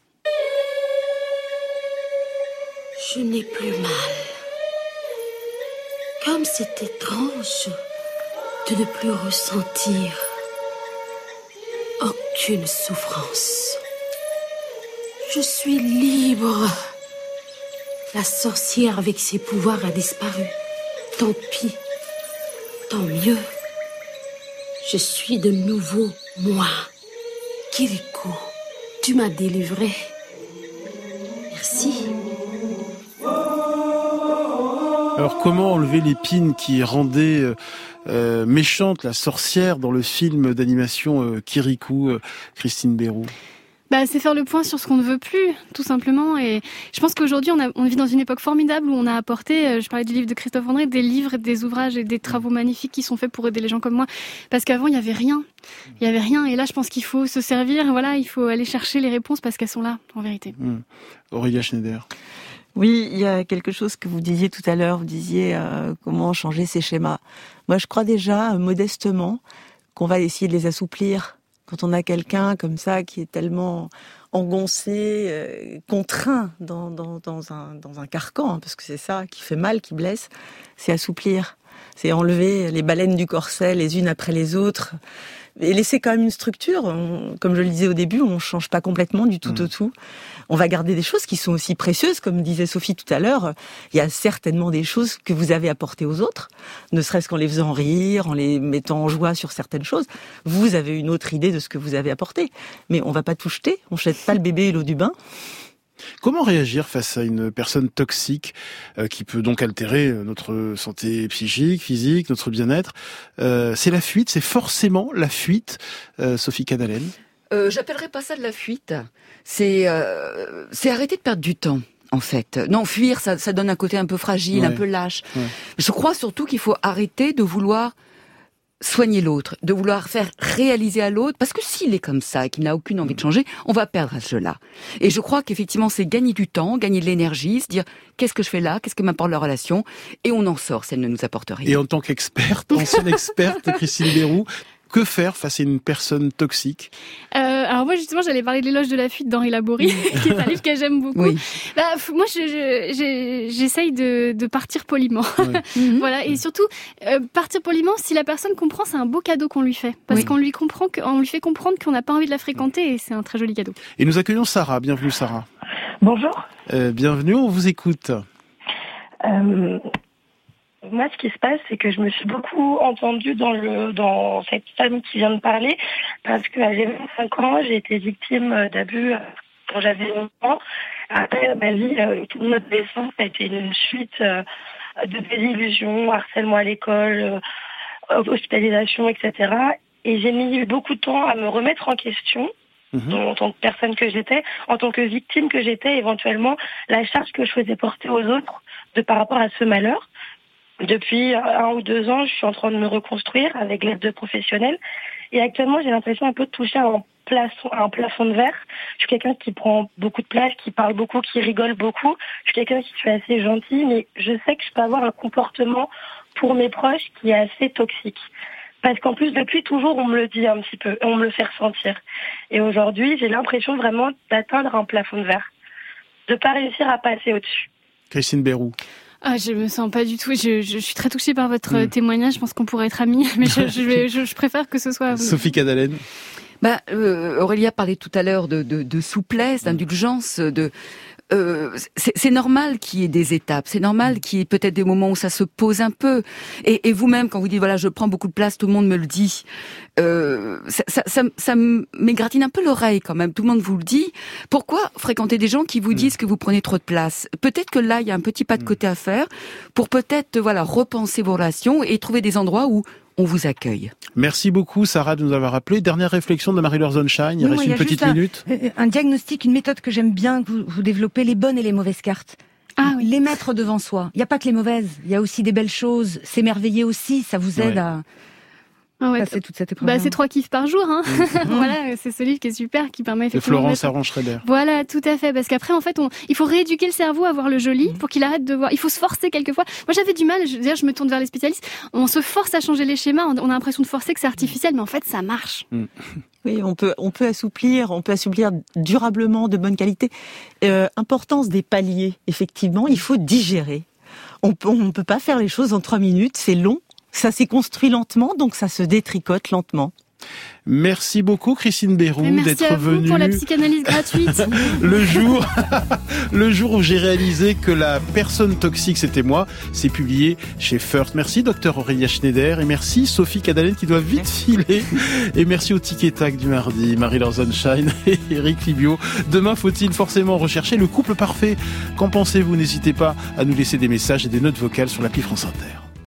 Je n'ai plus mal. Comme c'est étrange de ne plus ressentir aucune souffrance. Je suis libre. La sorcière avec ses pouvoirs a disparu. Tant pis. Tant mieux. Je suis de nouveau moi. Kirikou, tu m'as délivré. Merci. Alors comment enlever l'épine qui rendait euh, euh, méchante la sorcière dans le film d'animation euh, Kirikou, euh, Christine Béroux? Bah, c'est faire le point sur ce qu'on ne veut plus, tout simplement. Et je pense qu'aujourd'hui, on, a, on vit dans une époque formidable où on a apporté, euh, je parlais du livre de Christophe André, des livres, des ouvrages et des travaux magnifiques qui sont faits pour aider les gens comme moi. Parce qu'avant, il n'y avait rien. Il n'y avait rien. Et là, je pense qu'il faut se servir. Voilà, il faut aller chercher les réponses parce qu'elles sont là, en vérité. Mmh. Aurélia Schneider. Oui, il y a quelque chose que vous disiez tout à l'heure. Vous disiez euh, comment changer ces schémas. Moi, je crois déjà, euh, modestement, qu'on va essayer de les assouplir. Quand on a quelqu'un comme ça qui est tellement engoncé, euh, contraint dans, dans, dans, un, dans un carcan, hein, parce que c'est ça qui fait mal, qui blesse, c'est assouplir. C'est enlever les baleines du corset les unes après les autres et laisser quand même une structure. On, comme je le disais au début, on change pas complètement du tout mmh. au tout. On va garder des choses qui sont aussi précieuses, comme disait Sophie tout à l'heure. Il y a certainement des choses que vous avez apportées aux autres, ne serait-ce qu'en les faisant rire, en les mettant en joie sur certaines choses. Vous avez une autre idée de ce que vous avez apporté. Mais on va pas tout jeter. On jette pas le bébé et l'eau du bain. Comment réagir face à une personne toxique euh, qui peut donc altérer notre santé psychique, physique, notre bien-être? euh, C'est la fuite, c'est forcément la fuite, euh, Sophie Cadalen. Euh, j'appellerais pas ça de la fuite. C'est euh, c'est arrêter de perdre du temps. En fait, non, fuir, ça, ça donne un côté un peu fragile, ouais. un peu lâche. Ouais. Je crois surtout qu'il faut arrêter de vouloir soigner l'autre, de vouloir faire réaliser à l'autre, parce que s'il est comme ça et qu'il n'a aucune envie de changer, on va perdre à ce jeu-là. Et je crois qu'effectivement, c'est gagner du temps, gagner de l'énergie, se dire qu'est-ce que je fais là, qu'est-ce que m'apporte la relation, et on en sort si elle ne nous apporte rien. Et en tant qu'experte, ancienne experte, Christine Béroux, que faire face à une personne toxique? euh, alors moi justement, j'allais parler de l'éloge de la fuite d'Henri Laborie, qui est un livre que j'aime beaucoup. Oui. Bah, moi, je, je, je, j'essaye de, de partir poliment. Oui. Voilà, et surtout euh, partir poliment. Si la personne comprend, c'est un beau cadeau qu'on lui fait, parce oui. qu'on lui comprend, qu'on lui fait comprendre qu'on n'a pas envie de la fréquenter, et c'est un très joli cadeau. Et nous accueillons Sarah. Bienvenue, Sarah. Bonjour. Euh, bienvenue. On vous écoute. Euh... Moi, ce qui se passe, c'est que je me suis beaucoup entendue dans le dans cette femme qui vient de parler, parce qu'à vingt-cinq ans, j'ai été victime d'abus quand j'avais onze ans. Après, ma vie, toute mon adolescence, ça a été une suite de désillusions, harcèlement à l'école, hospitalisation, et cetera. Et j'ai mis beaucoup de temps à me remettre en question. Mmh. En tant que personne que j'étais, en tant que victime que j'étais, éventuellement, la charge que je faisais porter aux autres de par rapport à ce malheur. Depuis un ou deux ans, je suis en train de me reconstruire avec l'aide de professionnels. Et actuellement, j'ai l'impression un peu de toucher à un plafond, à un plafond de verre. Je suis quelqu'un qui prend beaucoup de place, qui parle beaucoup, qui rigole beaucoup. Je suis quelqu'un qui suis assez gentil, mais je sais que je peux avoir un comportement pour mes proches qui est assez toxique. Parce qu'en plus, depuis toujours, on me le dit un petit peu, on me le fait ressentir. Et aujourd'hui, j'ai l'impression vraiment d'atteindre un plafond de verre, de pas réussir à passer au-dessus. Christine Béroux. Ah, je me sens pas du tout. Je, je, je suis très touchée par votre mmh. témoignage. Je pense qu'on pourrait être amis, mais je, je, vais, je, je préfère que ce soit. Sophie Cadalen. Bah, euh, Aurélia parlait tout à l'heure de, de, de souplesse, d'indulgence, de. Euh, c'est, c'est normal qu'il y ait des étapes, c'est normal qu'il y ait peut-être des moments où ça se pose un peu. Et, et vous-même, quand vous dites voilà, je prends beaucoup de place, tout le monde me le dit. Euh, ça, ça, ça, ça m'égratine un peu l'oreille quand même. Tout le monde vous le dit. Pourquoi fréquenter des gens qui vous disent que vous prenez trop de place ? Peut-être que là, il y a un petit pas de côté à faire pour peut-être voilà repenser vos relations et trouver des endroits où on vous accueille. Merci beaucoup, Sarah, de nous avoir appelé. Dernière réflexion de Marie-Laure Sonnenschein. Il oui, reste une une petite un, minute. Un diagnostic, une méthode que j'aime bien, que vous, vous développez, les bonnes et les mauvaises cartes. Ah, oui. Les mettre devant soi. Il n'y a pas que les mauvaises. Il y a aussi des belles choses. S'émerveiller aussi, ça vous aide ouais. à... Ah ouais, passer toute cette épreuve. Bah, c'est trois kiffs par jour, hein. Mmh. Voilà, c'est ce livre qui est super, qui permet effectivement. Et Florence Aron-Schreiber. Voilà, tout à fait. Parce qu'après, en fait, on, il faut rééduquer le cerveau à voir le joli pour qu'il arrête de voir. Il faut se forcer quelquefois. Moi, j'avais du mal. Je, d'ailleurs, je me tourne vers les spécialistes. On se force à changer les schémas. On, on a l'impression de forcer que c'est artificiel, mais en fait, ça marche. Mmh. Oui, on peut, on peut assouplir, on peut assouplir durablement, de bonne qualité. Euh, importance des paliers. Effectivement, il faut digérer. On peut, on peut pas faire les choses en trois minutes. C'est long. Ça s'est construit lentement, donc ça se détricote lentement. Merci beaucoup, Christine Béroux, d'être venue. Merci pour la psychanalyse gratuite. le jour, le jour où j'ai réalisé que la personne toxique, c'était moi, c'est publié chez Furth. Merci, docteur Aurélia Schneider, et merci, Sophie Cadalen, qui doit vite merci. filer. Et merci au Tic et Tac du mardi, Marie-Laure Sonnenschein et Eric Libio. Demain, faut-il forcément rechercher le couple parfait? Qu'en pensez-vous? N'hésitez pas à nous laisser des messages et des notes vocales sur l'appli France Inter.